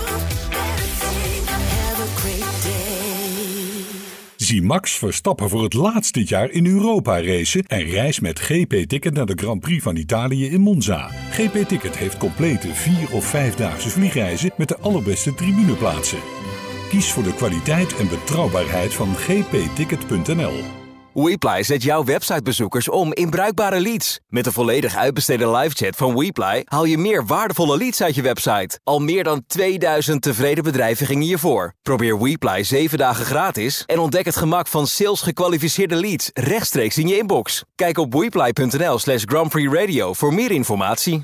Zie Max Verstappen voor het laatst dit jaar in Europa racen en reis met G P Ticket naar de Grand Prix van Italië in Monza. G P Ticket heeft complete vier- of vijfdaagse vliegreizen met de allerbeste tribuneplaatsen. Kies voor de kwaliteit en betrouwbaarheid van g p ticket punt n l. Weeply zet jouw websitebezoekers om in bruikbare leads. Met de volledig uitbesteden livechat van Weeply haal je meer waardevolle leads uit je website. Al meer dan tweeduizend tevreden bedrijven gingen hiervoor. Probeer Weeply zeven dagen gratis en ontdek het gemak van sales gekwalificeerde leads rechtstreeks in je inbox. Kijk op weeply punt n l slash Grand Prix Radio voor meer informatie.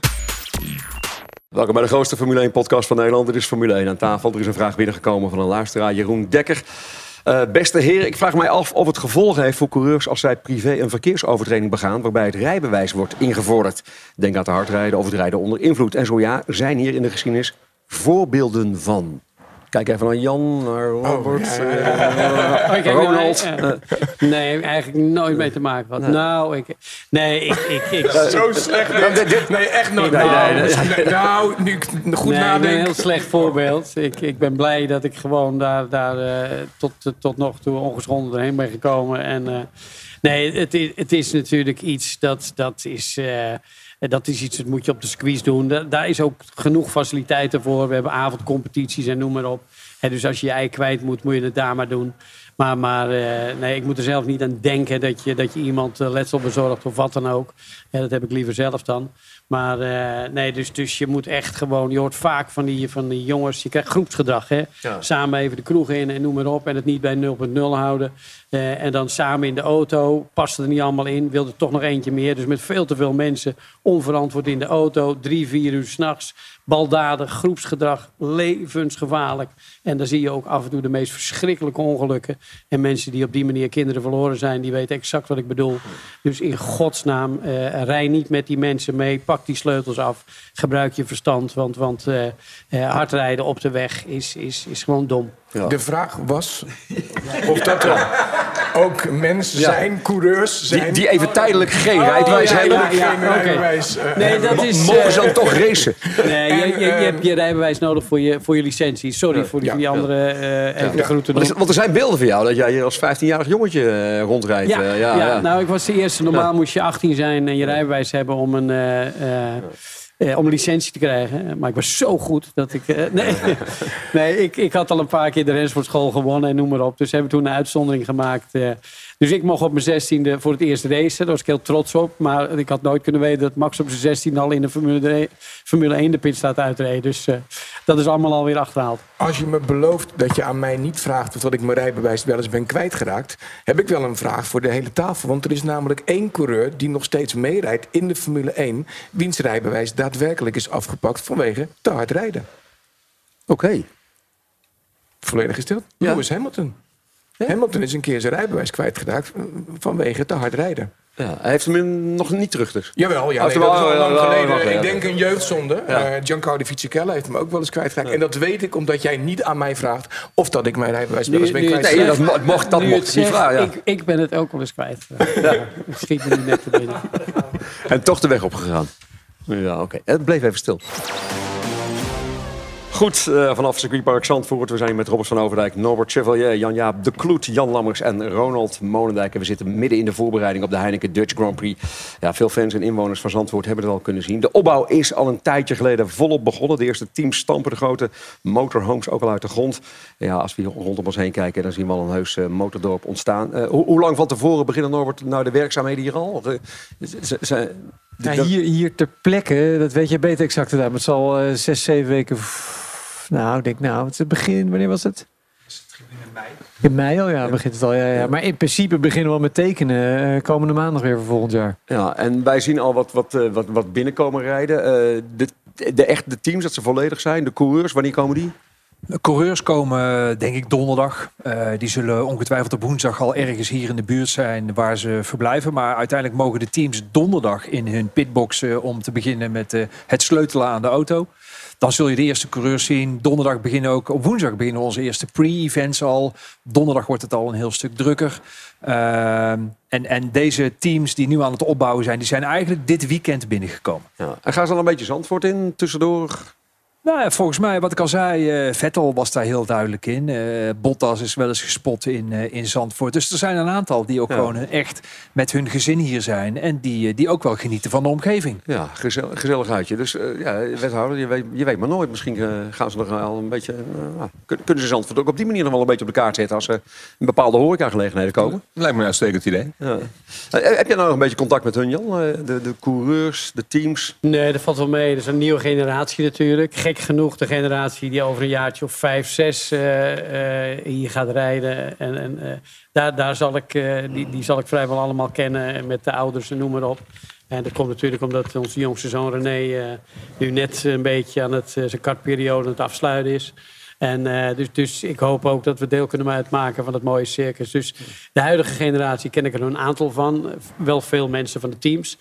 Welkom bij de grootste Formule één podcast van Nederland. Dit is Formule één aan tafel. Er is een vraag binnengekomen van een luisteraar, Jeroen Dekker. Uh, beste heren, ik vraag mij af of het gevolgen heeft voor coureurs als zij privé een verkeersovertreding begaan waarbij het rijbewijs wordt ingevorderd. Denk aan het hardrijden of het rijden onder invloed. En zo ja, zijn hier in de geschiedenis voorbeelden van. Kijk even naar Jan, naar Robert, oh, ja, ja, ja. uh, Ronald. Uh, nee, eigenlijk nooit mee te maken gehad. Nee. Nou, ik... Nee, ik... ik, ik Zo slecht. Nee, nee echt nooit. Nee, nee, nee, nee. Nou, nu goed nee, nadenken. Ik ben een heel slecht voorbeeld. Ik, ik ben blij dat ik gewoon daar, daar uh, tot, tot nog toe ongeschonden doorheen ben gekomen. En uh, nee, het is, het is natuurlijk iets dat, dat is... Uh, Dat is iets dat moet je op de squeeze doen. Da- daar is ook genoeg faciliteiten voor. We hebben avondcompetities en noem maar op. He, dus als je je ei kwijt moet, moet je het daar maar doen. Maar, maar uh, nee, ik moet er zelf niet aan denken dat je, dat je iemand uh, letsel bezorgt of wat dan ook. Ja, dat heb ik liever zelf dan. Maar uh, nee, dus, dus je moet echt gewoon... Je hoort vaak van die, van die jongens... Je krijgt groepsgedrag, hè. Ja. Samen even de kroeg in en noem maar op. En het niet bij nul punt nul houden. Uh, en dan samen in de auto. Past er niet allemaal in. Wilde er toch nog eentje meer. Dus met veel te veel mensen. Onverantwoord in de auto. Drie, vier uur 's nachts. Baldadig, groepsgedrag. Levensgevaarlijk. En dan zie je ook af en toe de meest verschrikkelijke ongelukken. En mensen die op die manier kinderen verloren zijn... die weten exact wat ik bedoel. Dus in godsnaam, uh, rij niet met die mensen mee. Pak die sleutels af. Gebruik je verstand. Want, want uh, uh, hard rijden op de weg is, is, is gewoon dom. Ja. De vraag was... Of dat er ook mensen Ja. zijn, coureurs zijn... Die, die even tijdelijk geen Oh, rijbewijs ja, hebben. ja, ja, Geen oké. rijbewijs, eh, Nee, dat hebben. is, Mogen ze eh, dan toch racen? Nee, je, je, je En, eh, hebt je rijbewijs nodig voor je, voor je licentie. Sorry voor die, ja, voor die andere eh even de Ja. groeten Want doen. er- Want er zijn beelden van jou dat jij hier als vijftienjarig jongetje eh, rondrijdt. Ja, Eh, ja, ja, ja. nou ik was de eerste. Normaal moest je achttien zijn en je rijbewijs hebben om een, eh, eh, eh, om een licentie te krijgen. Maar ik was zo goed dat ik... eh, nee, nee ik, ik had al een paar keer de rensportschool gewonnen en noem maar op. Dus we hebben toen een uitzondering gemaakt. eh. Dus ik mocht op mijn zestiende voor het eerst racen. Daar was ik heel trots op. Maar ik had nooit kunnen weten dat Max op zijn zestiende al in de Formule, de, Formule één de pitstraat uitreed. Dus uh, dat is allemaal alweer achterhaald. Als je me belooft dat je aan mij niet vraagt... of dat ik mijn rijbewijs wel eens ben kwijtgeraakt... heb ik wel een vraag voor de hele tafel. Want er is namelijk één coureur die nog steeds meerijdt in de Formule één... wiens rijbewijs daadwerkelijk is afgepakt vanwege te hard rijden. Oké. Okay. Volledig gesteld. Ja. Lewis Hamilton. Ja? Hamilton is een keer zijn rijbewijs kwijtgeraakt vanwege te hard rijden. Ja, hij heeft hem nog niet terug dus. Jawel, ja, nee, dat is al lang geleden. Ik denk een jeugdzonde. Ja. Uh, Giancarlo Fisichella heeft hem ook wel eens kwijtgeraakt. Ja. En dat weet ik omdat jij niet aan mij vraagt of dat ik mijn rijbewijs wel eens ben kwijtgeraakt. Nee, dat mocht, dat mocht niet vragen. Ja. Ik, ik ben het ook wel eens kwijt. Ja. Ik schiet me niet net te binnen. En toch de weg opgegaan. Ja, oké. Okay. Het bleef even stil. Goed, uh, vanaf circuitpark Zandvoort. We zijn hier met Robert van Overdijk, Norbert Chevalier, Jan-Jaap de Kloet, Jan Lammers en Ronald Molendijk. En we zitten midden in de voorbereiding op de Heineken Dutch Grand Prix. Ja, veel fans en inwoners van Zandvoort hebben het al kunnen zien. De opbouw is al een tijdje geleden volop begonnen. De eerste teams stampen de grote motorhomes ook al uit de grond. Ja, als we hier rondom ons heen kijken, dan zien we al een heus uh, motordorp ontstaan. Uh, hoe, hoe lang van tevoren beginnen, Norbert, nou de werkzaamheden hier al? Uh, z- z- ja, hier, hier ter plekke, dat weet je beter exact gedaan. Maar het zal uh, zes, zeven weken... Nou, ik denk nou, het begin, wanneer was het? In mei. In mei al, ja, begint het al. Ja, ja. Maar in principe beginnen we al met tekenen. Uh, komende maandag weer voor volgend jaar. Ja, en wij zien al wat, wat, uh, wat, wat binnenkomen rijden. Uh, de, de, echt, de teams, dat ze volledig zijn. De coureurs, wanneer komen die? De coureurs komen denk ik donderdag. Uh, die zullen ongetwijfeld op woensdag al ergens hier in de buurt zijn waar ze verblijven. Maar uiteindelijk mogen de teams donderdag in hun pitbox uh, om te beginnen met uh, het sleutelen aan de auto. Dan zul je de eerste coureurs zien. Donderdag beginnen ook, op woensdag beginnen onze eerste pre-events al. Donderdag wordt het al een heel stuk drukker. Uh, en, en deze teams die nu aan het opbouwen zijn, die zijn eigenlijk dit weekend binnengekomen. Ja. En gaan ze dan een beetje Zandvoort in tussendoor? Nou ja, volgens mij, wat ik al zei, uh, Vettel was daar heel duidelijk in. Uh, Bottas is wel eens gespot in, uh, in Zandvoort. Dus er zijn een aantal die ook ja. gewoon echt met hun gezin hier zijn. En die, uh, die ook wel genieten van de omgeving. Ja, gezel, gezellig uitje. Dus uh, ja, wethouder, je weet, je weet maar nooit. Misschien uh, gaan ze nog wel een beetje... Uh, kunnen ze Zandvoort ook op die manier nog wel een beetje op de kaart zetten... als ze in bepaalde horecagelegenheden komen? Lijkt me een uitstekend idee. Ja. Uh, heb je nou nog een beetje contact met hun, Jan? Uh, de, de coureurs, de teams? Nee, dat valt wel mee. Dat is een nieuwe generatie natuurlijk. Gek genoeg de generatie die over een jaartje of vijf, zes uh, uh, hier gaat rijden. En, en uh, daar, daar zal ik, uh, die, die zal ik vrijwel allemaal kennen met de ouders en noem maar op. En dat komt natuurlijk omdat onze jongste zoon René uh, nu net een beetje aan het, uh, zijn kartperiode aan het afsluiten is. En uh, dus, dus ik hoop ook dat we deel kunnen uitmaken van het mooie circus. Dus de huidige generatie ken ik er een aantal van. Wel veel mensen van de teams.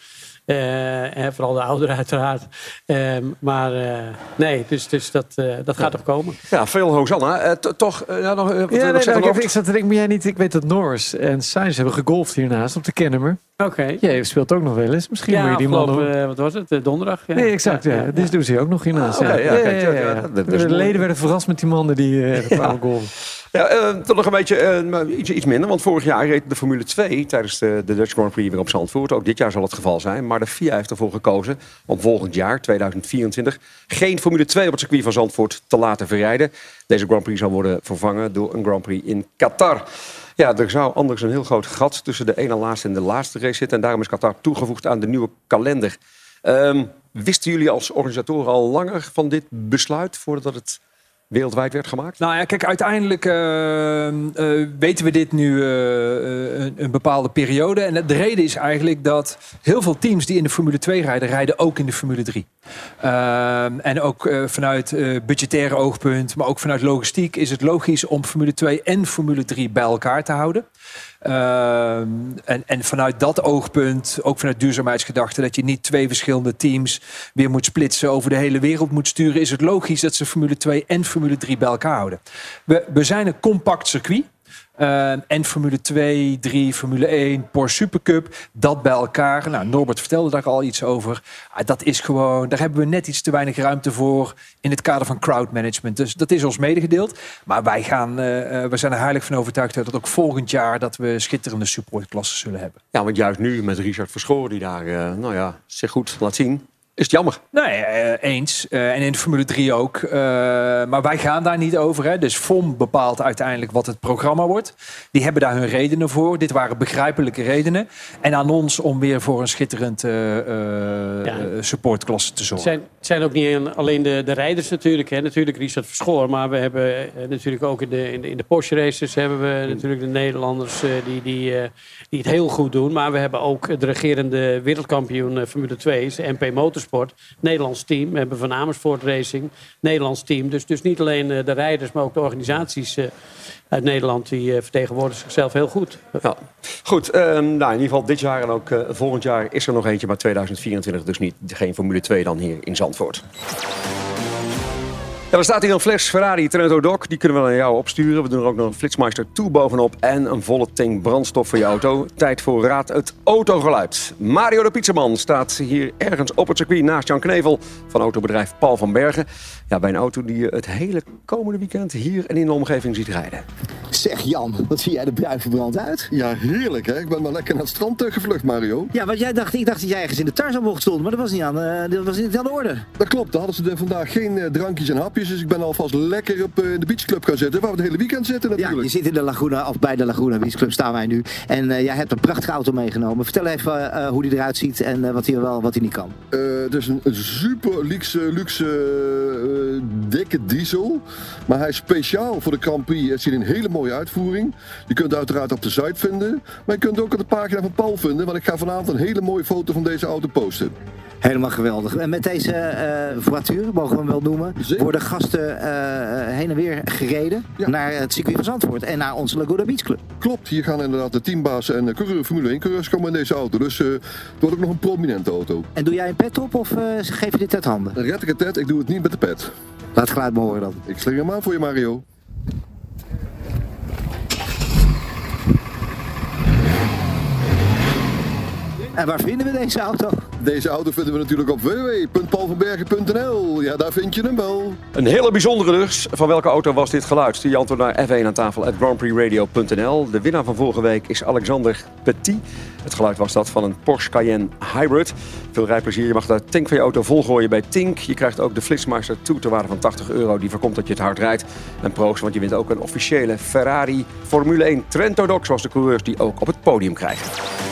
Uh, en vooral de ouderen uiteraard. Uh, maar uh, nee, dus, dus dat, uh, dat gaat ja. toch komen. Ja, veel Hosanna. Uh, to, toch, uh, ja, nog, uh, wat ja, nee, nog nou, ik, ik zat te denken, maar jij niet. Ik weet dat Norris en Sainz hebben gegolfd hiernaast op de Kennemer. Oké. Okay. Jij speelt ook nog wel eens. Misschien ja, moet je die man nog... uh, wat was het? Uh, donderdag? Ja. Nee, exact. Ja. Ja, ja. Dus doen ze ook nog hiernaast. Ah, okay, ja. Ja, ja, ja, ja, ja. Ja, de leden werden verrast met die mannen die uh, kwamen golven. Ja, uh, toch nog een beetje uh, iets, iets minder. Want vorig jaar reed de Formule twee tijdens de, de Dutch Grand Prix weer op Zandvoort. Ook dit jaar zal het geval zijn. Maar de F I A heeft ervoor gekozen om volgend jaar, tweeduizend vierentwintig... geen Formule twee op het circuit van Zandvoort te laten verrijden. Deze Grand Prix zal worden vervangen door een Grand Prix in Qatar. Ja, er zou anders een heel groot gat tussen de ene laatste en de laatste race zitten. En daarom is Qatar toegevoegd aan de nieuwe kalender. Um, wisten jullie als organisatoren al langer van dit besluit voordat het wereldwijd werd gemaakt? Nou ja, kijk, uiteindelijk uh, uh, weten we dit nu uh, een, een bepaalde periode. En de reden is eigenlijk dat heel veel teams die in de Formule twee rijden, rijden ook in de Formule drie. Uh, en ook uh, vanuit uh, budgettaire oogpunt, maar ook vanuit logistiek is het logisch om Formule twee en Formule drie bij elkaar te houden. Uh, en, en vanuit dat oogpunt, ook vanuit duurzaamheidsgedachte, dat je niet twee verschillende teams weer moet splitsen, over de hele wereld moet sturen, is het logisch dat ze Formule twee en Formule drie bij elkaar houden. We, we zijn een compact circuit. Uh, en Formule twee, drie, Formule één, Porsche Supercup. Dat bij elkaar. Nou, Norbert vertelde daar al iets over. Uh, dat is gewoon, daar hebben we net iets te weinig ruimte voor in het kader van crowdmanagement. Dus dat is ons medegedeeld. Maar wij gaan, uh, uh, we zijn er heilig van overtuigd dat ook volgend jaar dat we schitterende supportklassen zullen hebben. Ja, want juist nu met Richard Verschoor die daar, uh, nou ja, zich goed laat zien. Is het jammer? Nee, uh, eens. Uh, en in de Formule drie ook. Uh, maar wij gaan daar niet over. Hè. Dus F O M bepaalt uiteindelijk wat het programma wordt. Die hebben daar hun redenen voor. Dit waren begrijpelijke redenen. En aan ons om weer voor een schitterend uh, uh, ja. supportklasse te zorgen. Het zijn, het zijn ook niet alleen de, de rijders natuurlijk. Hè. Natuurlijk Richard Verschoor. Maar we hebben uh, natuurlijk ook in de, in de, in de Porsche races hebben we natuurlijk de Nederlanders uh, die, die, uh, die het heel goed doen. Maar we hebben ook de regerende wereldkampioen uh, Formule twee, M P Motorsport. Nederlands team. We hebben Van Amersfoort Racing. Nederlands team. Dus, dus niet alleen de rijders, maar ook de organisaties uh, uit Nederland. Die uh, vertegenwoordigen zichzelf heel goed. Ja. Goed, uh, nou, in ieder geval dit jaar en ook uh, volgend jaar is er nog eentje. Maar tweeduizend vierentwintig dus niet. Geen Formule twee dan hier in Zandvoort. Ja, er staat hier een fles Ferrari Trento Doc. Die kunnen we naar jou opsturen. We doen er ook nog een Flitsmeister toe bovenop. En een volle tank brandstof voor je auto. Tijd voor Raad het Autogeluid. Mario de Pizzaman staat hier ergens op het circuit naast Jan Knevel van autobedrijf Paul van Bergen. Ja, bij een auto die je het hele komende weekend hier en in de omgeving ziet rijden. Zeg Jan, wat zie jij er bruin verbrand uit? Ja, heerlijk hè. Ik ben maar lekker naar het strand uh, gevlucht, Mario. Ja, want jij dacht, ik dacht dat jij ergens in de Tarzan mocht stonden, maar dat was niet aan, uh, dat was niet aan de orde. Dat klopt, daar hadden ze er vandaag geen uh, drankjes en hapjes. Dus ik ben alvast lekker op uh, de beachclub gaan zitten, waar we het hele weekend zitten natuurlijk. Ja, je zit in de Laguna, of bij de Laguna Beach Club staan wij nu. En uh, jij hebt een prachtige auto meegenomen. Vertel even uh, hoe die eruit ziet en uh, wat hij wel, wat hij niet kan. Uh, het is een, een super luxe, luxe uh, dikke diesel. Maar hij is speciaal voor de Grand Prix. Het ziet een hele mooie uitvoering. Je kunt het uiteraard op de site vinden. Maar je kunt het ook op de pagina van Paul vinden. Want ik ga vanavond een hele mooie foto van deze auto posten. Helemaal geweldig. En met deze uh, voituur, mogen we hem wel noemen, Zeker. worden gasten uh, heen en weer gereden ja. naar het circuit van Zandvoort en naar onze Laguna Beach Club. Klopt, hier gaan inderdaad de teambaas en uh, coureur, Formule één coureurs komen in deze auto. Dus uh, het wordt ook nog een prominente auto. En doe jij een pet op of uh, geef je dit uit handen? Red ik het pet, ik doe het niet met de pet. Laat het geluid me horen dan. Ik slinger hem aan voor je, Mario. En waar vinden we deze auto? Deze auto vinden we natuurlijk op w w w punt paul van bergen punt n l. Ja, daar vind je hem wel. Een hele bijzondere dus. Van welke auto was dit geluid? Stuur je antwoord naar f één aan tafel at grand prix radio punt n l. De winnaar van vorige week is Alexander Petit. Het geluid was dat van een Porsche Cayenne Hybrid. Veel rijplezier. Je mag de tank van je auto volgooien bij Tink. Je krijgt ook de Flitsmeister toe ter waarde van tachtig euro. Die voorkomt dat je het hard rijdt. En proost, want je wint ook een officiële Ferrari Formule één Trento Doc. Zoals de coureurs die ook op het podium krijgen.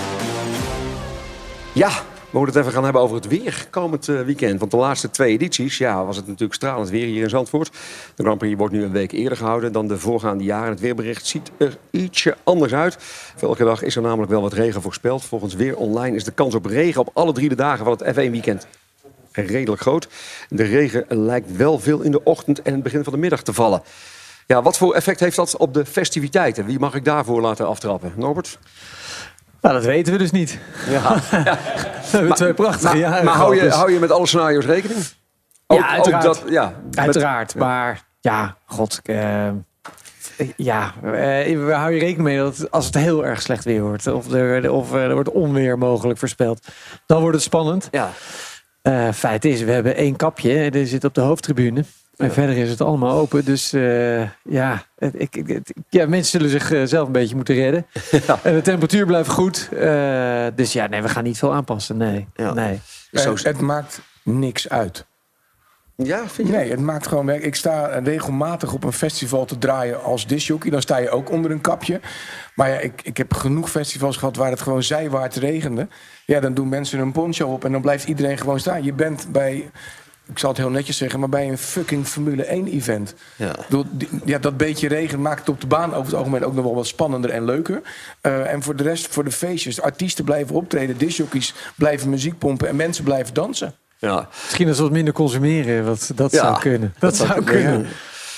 Ja, we moeten het even gaan hebben over het weer komend weekend. Want de laatste twee edities ja, was het natuurlijk stralend weer hier in Zandvoort. De Grand Prix wordt nu een week eerder gehouden dan de voorgaande jaren. Het weerbericht ziet er ietsje anders uit. Voor elke dag is er namelijk wel wat regen voorspeld. Volgens Weer Online is de kans op regen op alle drie de dagen van het F één weekend redelijk groot. De regen lijkt wel veel in de ochtend en het begin van de middag te vallen. Ja, wat voor effect heeft dat op de festiviteiten? Wie mag ik daarvoor laten aftrappen? Norbert? Nou, dat weten we dus niet. Ja. Ja. We hebben maar, twee prachtige maar, jaren. Maar hou je, dus. hou je met alle scenario's rekening? Ook, ja, uiteraard. Ook dat, ja, uiteraard. Met, maar ja, god... Uh, ja, uh, we houden je rekening mee dat als het heel erg slecht weer wordt... of er, of er wordt onweer mogelijk voorspeld, dan wordt het spannend. Ja. Uh, feit is, we hebben één kapje. Die zit op de hoofdtribune. En ja. verder is het allemaal open. Dus uh, ja, ik, ik, ja, mensen zullen zichzelf uh, een beetje moeten redden. Ja. En de temperatuur blijft goed. Uh, dus ja, nee, we gaan niet veel aanpassen. Nee. Ja. nee. Uh, het maakt niks uit. Ja, vind je? Nee, het maakt gewoon werk. Ik sta regelmatig op een festival te draaien als discjockey. Dan sta je ook onder een kapje. Maar ja, ik, ik heb genoeg festivals gehad waar het gewoon zijwaarts regende. Ja, dan doen mensen een poncho op en dan blijft iedereen gewoon staan. Je bent bij... Ik zal het heel netjes zeggen, maar bij een fucking Formule één event. Ja. Ja, dat beetje regen maakt het op de baan over het algemeen ook nog wel wat spannender en leuker. Uh, en voor de rest, voor de feestjes, de artiesten blijven optreden, discjockeys blijven muziek pompen en mensen blijven dansen. Ja. Misschien als we wat minder consumeren, wat, dat ja, zou kunnen. Dat, dat zou kunnen. kunnen.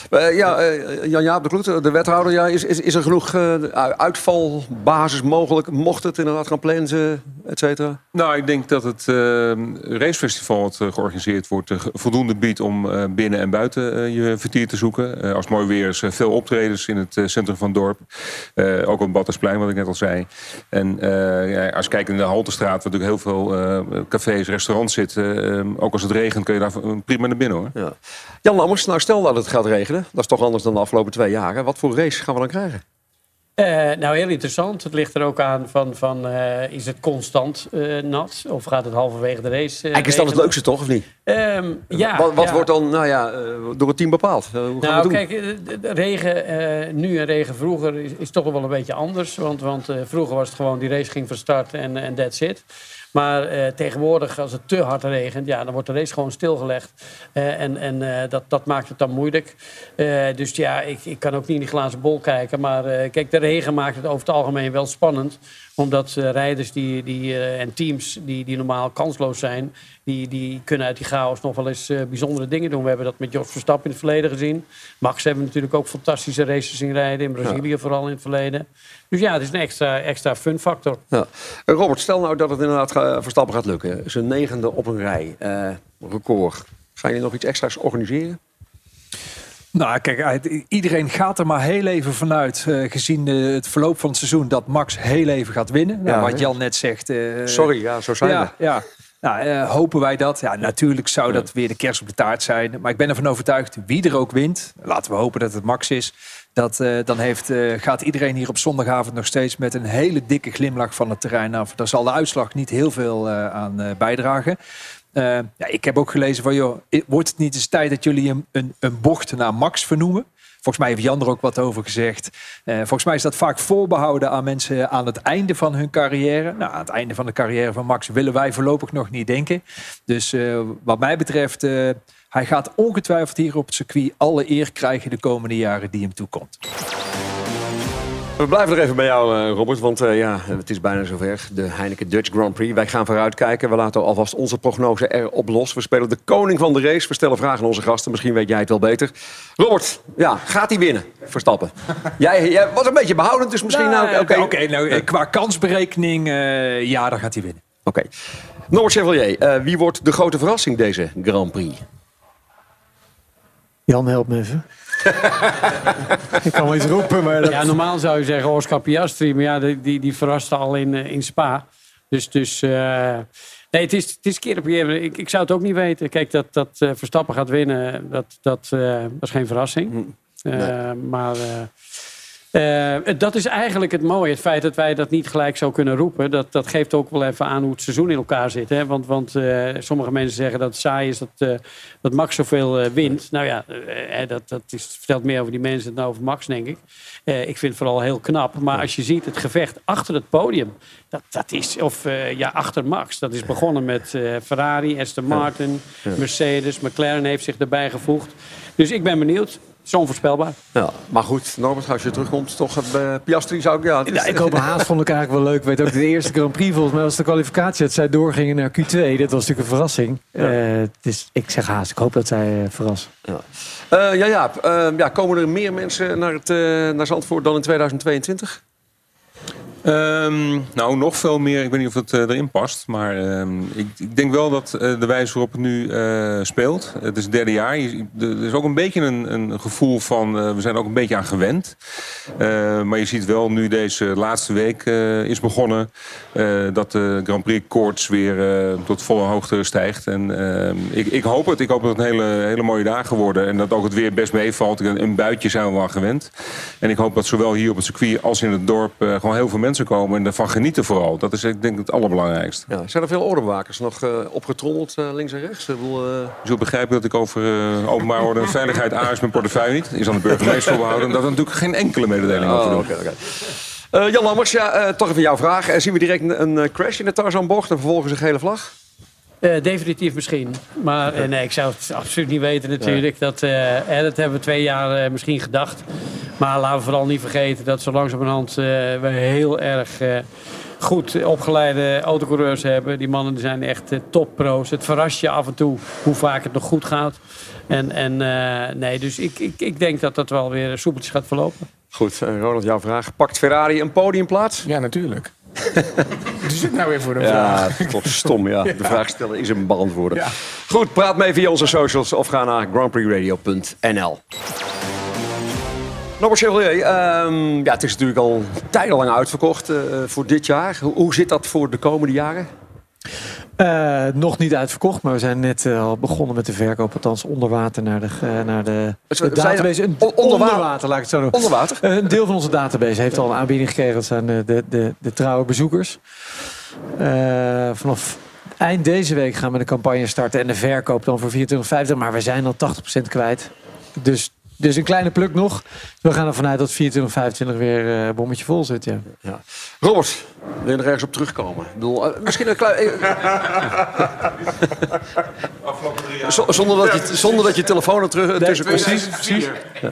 Uh, ja, uh, Jan-Jaap de Kloet, de wethouder. Ja, is, is, is er genoeg uh, uitvalbasis mogelijk? Mocht het inderdaad gaan plannen, et cetera? Nou, ik denk dat het uh, racefestival wat uh, georganiseerd wordt... Uh, voldoende biedt om uh, binnen en buiten uh, je vertier te zoeken. Uh, als het mooi weer is, uh, veel optredens in het uh, centrum van het dorp. Uh, ook op het Battersplein, wat ik net al zei. En uh, ja, als je kijkt in de Haltestraat... waar natuurlijk heel veel uh, cafés, restaurants zitten... Uh, ook als het regent kun je daar prima naar binnen, hoor. Ja. Jan Lammers, nou stel dat het gaat regenen. Dat is toch anders dan de afgelopen twee jaar. Wat voor race gaan we dan krijgen? Uh, nou, heel interessant. Het ligt er ook aan van, van uh, is het constant uh, nat? Of gaat het halverwege de race uh, Eigenlijk is dat het leukste, toch? Of niet? Um, ja. Wat, wat ja. wordt dan nou ja, uh, door het team bepaald? Uh, hoe gaan nou, we het doen? kijk, de, de regen uh, nu en regen vroeger is, is toch wel een beetje anders. Want, want uh, vroeger was het gewoon die race ging van start en, en that's it. Maar uh, tegenwoordig, als het te hard regent, ja, dan wordt de race gewoon stilgelegd. Uh, en en uh, dat, dat maakt het dan moeilijk. Uh, dus ja, ik, ik kan ook niet in die glazen bol kijken. Maar uh, kijk, de regen maakt het over het algemeen wel spannend. Omdat uh, rijders die, die, uh, en teams die, die normaal kansloos zijn... Die, die kunnen uit die chaos nog wel eens uh, bijzondere dingen doen. We hebben dat met Jos Verstappen in het verleden gezien. Max hebben natuurlijk ook fantastische races zien rijden. In Brazilië ja. vooral in het verleden. Dus ja, het is een extra, extra fun factor. Ja. Robert, stel nou dat het inderdaad ga, Verstappen gaat lukken. Zijn negende op een rij. Uh, record. Ga je nog iets extra's organiseren? Nou, kijk, iedereen gaat er maar heel even vanuit, uh, gezien uh, het verloop van het seizoen, dat Max heel even gaat winnen. Ja, nou, wat Jan net zegt. Uh, Sorry, ja, zo zijn ja, we. Ja. Nou, uh, hopen wij dat. Ja, natuurlijk zou dat weer de kerst op de taart zijn. Maar ik ben ervan overtuigd, wie er ook wint, laten we hopen dat het Max is. Dat, uh, dan heeft, uh, gaat iedereen hier op zondagavond nog steeds met een hele dikke glimlach van het terrein af. Daar zal de uitslag niet heel veel uh, aan uh, bijdragen. Uh, ja, ik heb ook gelezen van, joh, wordt het niet eens tijd dat jullie een, een, een bocht naar Max vernoemen? Volgens mij heeft Jan er ook wat over gezegd. Uh, volgens mij is dat vaak voorbehouden aan mensen aan het einde van hun carrière. Nou, aan het einde van de carrière van Max willen wij voorlopig nog niet denken. Dus uh, wat mij betreft, uh, hij gaat ongetwijfeld hier op het circuit alle eer krijgen de komende jaren die hem toekomt. We blijven er even bij jou, Robert, want uh, ja, het is bijna zover. De Heineken Dutch Grand Prix. Wij gaan vooruitkijken. We laten alvast onze prognose erop los. We spelen de koning van de race. We stellen vragen aan onze gasten. Misschien weet jij het wel beter. Robert, ja, gaat hij winnen? Verstappen. jij, jij was een beetje behoudend, dus misschien... Nou, nou, Oké, okay. okay, nou, qua kansberekening, uh, ja, dan gaat hij winnen. Oké. Okay. Norbert Chevalier, uh, wie wordt de grote verrassing deze Grand Prix? Jan, help me even. Ik kan wel iets roepen, maar... Dat... Ja, normaal zou je zeggen Oscar Piastri, maar ja, die, die, die verraste al in, in Spa. Dus, dus uh, nee, het is, het is een keer op je... Ik, ik zou het ook niet weten. Kijk, dat, dat uh, Verstappen gaat winnen, dat, dat, uh, dat is geen verrassing. Nee. Uh, maar... Uh, Uh, dat is eigenlijk het mooie. Het feit dat wij dat niet gelijk zo kunnen roepen... dat, dat geeft ook wel even aan hoe het seizoen in elkaar zit. Hè? Want, want uh, sommige mensen zeggen dat het saai is dat, uh, dat Max zoveel uh, wint. Nou ja, uh, dat, dat is, vertelt meer over die mensen dan over Max, denk ik. Uh, ik vind het vooral heel knap. Maar als je ziet het gevecht achter het podium... dat, dat is, of uh, ja, achter Max. Dat is begonnen met uh, Ferrari, Aston Martin, ja. Ja. Mercedes. McLaren heeft zich erbij gevoegd. Dus ik ben benieuwd. Zo onvoorspelbaar. Ja, maar goed, Norbert, als je terugkomt, toch uh, Piastri zou ik... Ja, is... ja, ik hoop Haas vond ik eigenlijk wel leuk. Ik weet ook, de eerste Grand Prix volgens mij was de kwalificatie... dat zij doorgingen naar Q twee. Dat was natuurlijk een verrassing. Ja. Uh, dus ik zeg Haas, ik hoop dat zij uh, verrassen. Ja. Uh, ja, ja, uh, ja, komen er meer mensen naar, het, uh, naar Zandvoort dan in tweeduizend tweeëntwintig? Um, nou, nog veel meer. Ik weet niet of het uh, erin past. Maar um, ik, ik denk wel dat uh, de wijze waarop het nu uh, speelt. Het is het derde jaar. Je, er is ook een beetje een, een gevoel van... Uh, we zijn er ook een beetje aan gewend. Uh, maar je ziet wel nu deze laatste week uh, is begonnen... Uh, dat de Grand Prix koorts weer uh, tot volle hoogte stijgt. En uh, ik, ik hoop het. Ik hoop dat het een hele, hele mooie dagen worden. En dat ook het weer best meevalt. Een buitje zijn we wel aan gewend. En ik hoop dat zowel hier op het circuit als in het dorp... Uh, gewoon heel veel mensen komen en ervan genieten vooral. Dat is, ik denk, het allerbelangrijkste. Ja, zijn er veel ordebewakers nog uh, opgetrommeld uh, links en rechts? Ik bedoel, uh... Je zult begrijpen dat ik over uh, openbaar orde en veiligheid A is mijn portefeuille niet. Is aan de burgemeester voorbehouden. Dat er natuurlijk geen enkele mededeling over doen. Oh, okay, okay. uh, Jan Lammers, ja, uh, toch even jouw vraag. Uh, zien we direct een, een crash in de Tarzanbocht en vervolgens een gele vlag? Uh, definitief misschien. Maar uh, nee, ik zou het absoluut niet weten natuurlijk. Ja. Dat, uh, eh, dat hebben we twee jaar uh, misschien gedacht. Maar laten we vooral niet vergeten dat zo langzamerhand uh, we heel erg uh, goed opgeleide autocoureurs hebben. Die mannen zijn echt uh, toppro's. Het verrast je af en toe hoe vaak het nog goed gaat. En, en uh, nee, dus ik, ik, ik denk dat dat wel weer soepeltjes gaat verlopen. Goed, uh, Ronald, jouw vraag. Pakt Ferrari een podiumplaats? Ja, natuurlijk. Dus zit nou weer voor een ja, vraag. Toch stom, ja. De vraag stellen is hem beantwoorden. Ja. Goed, praat mee via onze socials of ga naar grand prix radio punt n l. Norbert Chevalier, um, ja, het is natuurlijk al tijdenlang uitverkocht uh, voor dit jaar. Hoe, hoe zit dat voor de komende jaren? Uh, nog niet uitverkocht, maar we zijn net uh, al begonnen met de verkoop. Althans onder water naar de, uh, naar de, de database. Een, onder, onder water, laat ik het zo doen. Onder water? Uh, een deel van onze database heeft al een aanbieding gekregen. Dat zijn de, de, de, de trouwe bezoekers. Uh, vanaf eind deze week gaan we de campagne starten. En de verkoop dan voor vierentwintig vijftig. Maar we zijn al tachtig procent kwijt. Dus... Dus een kleine pluk nog. We gaan ervan uit dat vierentwintig vijfentwintig weer een uh, bommetje vol zit. Ja. Ja. Robert, wil je nog ergens op terugkomen? Ik bedoel, uh, misschien een klein... Z- zonder, dat je, zonder dat je telefoon er terug, tussen komt. Precies, precies. Ja.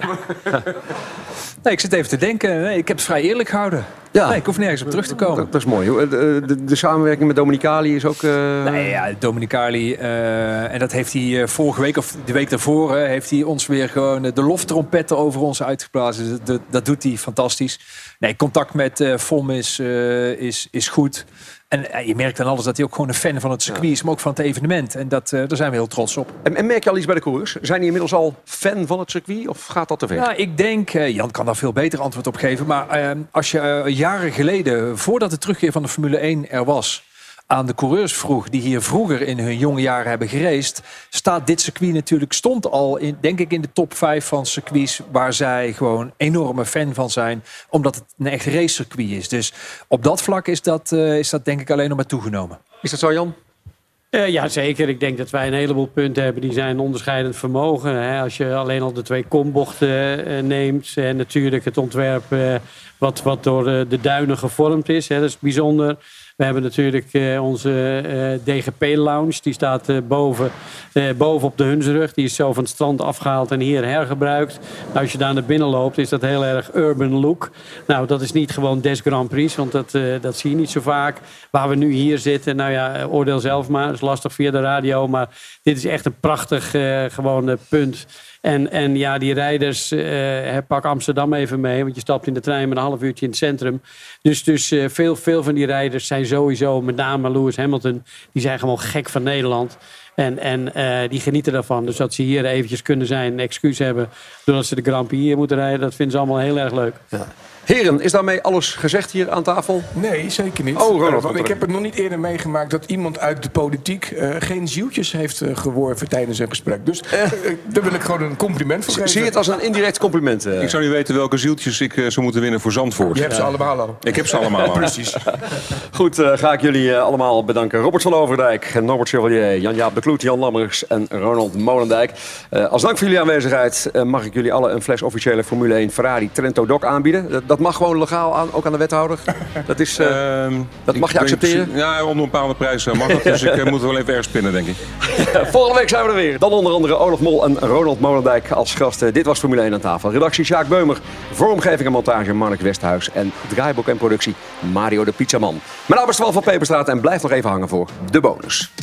Nee, ik zit even te denken. Nee, ik heb het vrij eerlijk gehouden. Ja. Nee, ik hoef nergens op terug te komen. Dat, dat is mooi. De, de, de samenwerking met Dominicali is ook... Uh... Nee, ja, Dominicali. Uh, en dat heeft hij uh, vorige week of de week daarvoor... Uh, heeft hij ons weer gewoon uh, de loftrompetten over ons uitgeblazen. Dat, dat, dat doet hij fantastisch. Nee, contact met uh, F O M is, uh, is, is goed. En uh, je merkt dan alles dat hij ook gewoon een fan van het circuit is... maar ook van het evenement. En dat, uh, daar zijn we heel trots op. En, en merk je al iets bij de coureurs? Zijn die inmiddels al fan van het circuit? Of gaat dat te ver? Ja, ik denk... Uh, Jan kan daar veel beter antwoord op geven. Maar uh, als je uh, jaren geleden... voordat de terugkeer van de Formule één er was... aan de coureurs vroeg die hier vroeger in hun jonge jaren hebben geraced... staat dit circuit natuurlijk, stond al in, denk ik in de top vijf van circuits... waar zij gewoon enorme fan van zijn, omdat het een echt racecircuit is. Dus op dat vlak is dat, uh, is dat denk ik alleen nog maar toegenomen. Is dat zo, Jan? Uh, ja, zeker. Ik denk dat wij een heleboel punten hebben die zijn onderscheidend vermogen. Hè. Als je alleen al de twee kombochten uh, neemt en natuurlijk het ontwerp uh, wat, wat door uh, de duinen gevormd is. Hè. Dat is bijzonder. We hebben natuurlijk uh, onze uh, D G P-lounge. Die staat uh, boven, uh, boven op de Hunsrug. Die is zo van het strand afgehaald en hier hergebruikt. Nou, als je daar naar binnen loopt, is dat heel erg urban look. Nou, dat is niet gewoon des Grand Prix, want dat, uh, dat zie je niet zo vaak. Waar we nu hier zitten, nou ja, oordeel zelf maar. Dat is lastig via de radio, maar dit is echt een prachtig uh, gewoon uh, punt. En, en ja, die rijders, uh, pak Amsterdam even mee. Want je stapt in de trein met een half uurtje in het centrum. Dus, dus uh, veel, veel van die rijders zijn sowieso, met name Lewis Hamilton... die zijn gewoon gek van Nederland. En, en uh, die genieten daarvan. Dus dat ze hier eventjes kunnen zijn, een excuus hebben... doordat ze de Grand Prix hier moeten rijden. Dat vinden ze allemaal heel erg leuk. Ja. Heren, is daarmee alles gezegd hier aan tafel? Nee, zeker niet. Oh, Ronald, uh, want ik heb het nog niet eerder meegemaakt dat iemand uit de politiek uh, geen zieltjes heeft uh, geworven tijdens een gesprek. Dus uh, daar wil ik gewoon een compliment voor geven. Zie je het als een indirect compliment? Uh... Ik zou niet weten welke zieltjes ik uh, zou moeten winnen voor Zandvoort. Je hebt ze ja. allemaal al. Ik heb ze allemaal al. Precies. Goed, uh, ga ik jullie uh, allemaal bedanken. Robert van Overdijk, Norbert Chevalier, Jan-Jaap de Kloet, Jan Lammers en Ronald Molendijk. Uh, als dank voor jullie aanwezigheid uh, mag ik jullie alle een fles officiële Formule één Ferrari Trento Doc aanbieden. Dat, dat mag gewoon legaal aan, ook aan de wethouder. Dat, is, uh, uh, dat mag je accepteren? Precies, ja, om een bepaalde prijs mag dat. Dus ik uh, moet wel even ergens spinnen, denk ik. Volgende week zijn we er weer. Dan onder andere Olaf Mol en Ronald Molendijk als gasten. Dit was Formule één aan tafel. Redactie Sjaak Beumer. Vormgeving en montage Mark Westhuis. En draaiboek en productie Mario de Pizzaman. Mijn naam is Twan van Peperstraat en blijf nog even hangen voor de bonus.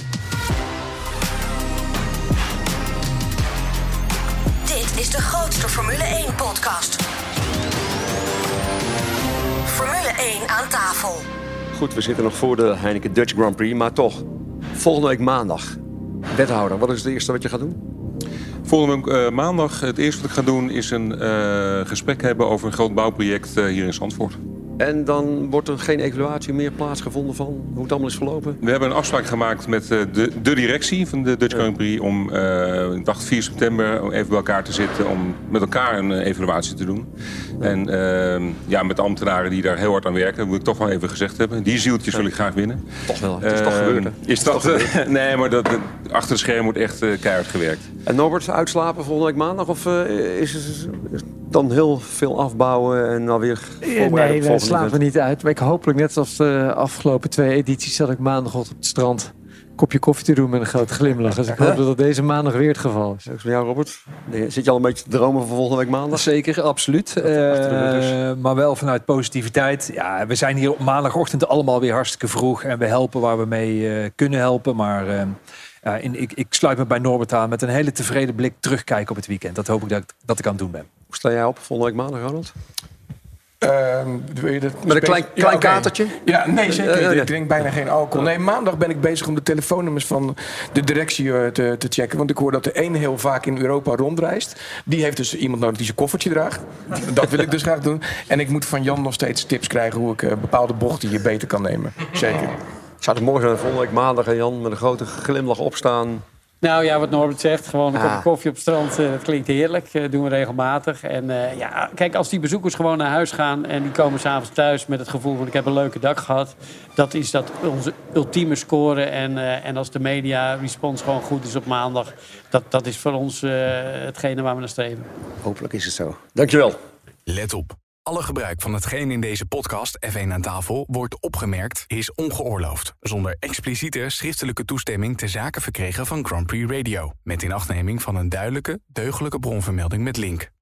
Dit is de grootste Formule één podcast. Formule één aan tafel. Goed, we zitten nog voor de Heineken Dutch Grand Prix, maar toch. Volgende week maandag. Wethouder, wat is het eerste wat je gaat doen? Volgende week uh, maandag, het eerste wat ik ga doen is een uh, gesprek hebben over een groot bouwproject uh, hier in Zandvoort. En dan wordt er geen evaluatie meer plaatsgevonden van hoe het allemaal is verlopen? We hebben een afspraak gemaakt met uh, de, de directie van de Dutch Grand Prix om, uh, ik dacht vier september, om even bij elkaar te zitten om met elkaar een uh, evaluatie te doen. Ja. En uh, ja, met de ambtenaren die daar heel hard aan werken, dat moet ik toch wel even gezegd hebben. Die zieltjes wil ik graag winnen. Toch wel, het is uh, toch gebeurd, hè? Is dat, toch gebeurd? Nee, maar dat, achter het scherm wordt echt uh, keihard gewerkt. En Norbert, uitslapen volgende week maandag? Of uh, is het dan heel veel afbouwen en dan weer voorbereiden? Nee, wij slapen niet uit. Maar ik hopelijk net als de afgelopen twee edities zat ik maandagochtend op het strand kopje koffie te doen met een grote glimlach. Dus ik hoop dat dat deze maandag weer het geval is. Ook van jou, Robert. Zit je al een beetje te dromen voor volgende week maandag? Zeker, absoluut. Uh, maar wel vanuit positiviteit. Ja, we zijn hier op maandagochtend allemaal weer hartstikke vroeg. En we helpen waar we mee uh, kunnen helpen. Maar uh, uh, in, ik, ik sluit me bij Norbert aan met een hele tevreden blik terugkijken op het weekend. Dat hoop ik dat, dat ik aan het doen ben. Hoe sta jij op volgende week maandag, Ronald? Uh, wil je dat Met een klein, klein ja, okay. katertje? Ja, nee, zeker. Uh, uh, ik drink bijna geen alcohol. Nee, maandag ben ik bezig om de telefoonnummers van de directie uh, te, te checken. Want ik hoor dat er één heel vaak in Europa rondreist. Die heeft dus iemand nodig die zijn koffertje draagt. Dat wil ik dus graag doen. En ik moet van Jan nog steeds tips krijgen hoe ik uh, bepaalde bochten hier beter kan nemen. Zeker. Zou het mooi zijn volgende week maandag en Jan met een grote glimlach opstaan? Nou ja, wat Norbert zegt, gewoon een ah. kopje koffie op het strand, uh, dat klinkt heerlijk. Dat uh, doen we regelmatig. En uh, ja, kijk, als die bezoekers gewoon naar huis gaan en die komen s'avonds thuis met het gevoel van ik heb een leuke dag gehad. Dat is dat onze ultieme score. En, uh, en als de media response gewoon goed is op maandag, dat, dat is voor ons uh, hetgene waar we naar streven. Hopelijk is het zo. Dankjewel. Let op. Alle gebruik van hetgeen in deze podcast F één aan tafel wordt opgemerkt is ongeoorloofd. Zonder expliciete schriftelijke toestemming ter zake verkregen van Grand Prix Radio. Met inachtneming van een duidelijke, deugdelijke bronvermelding met link.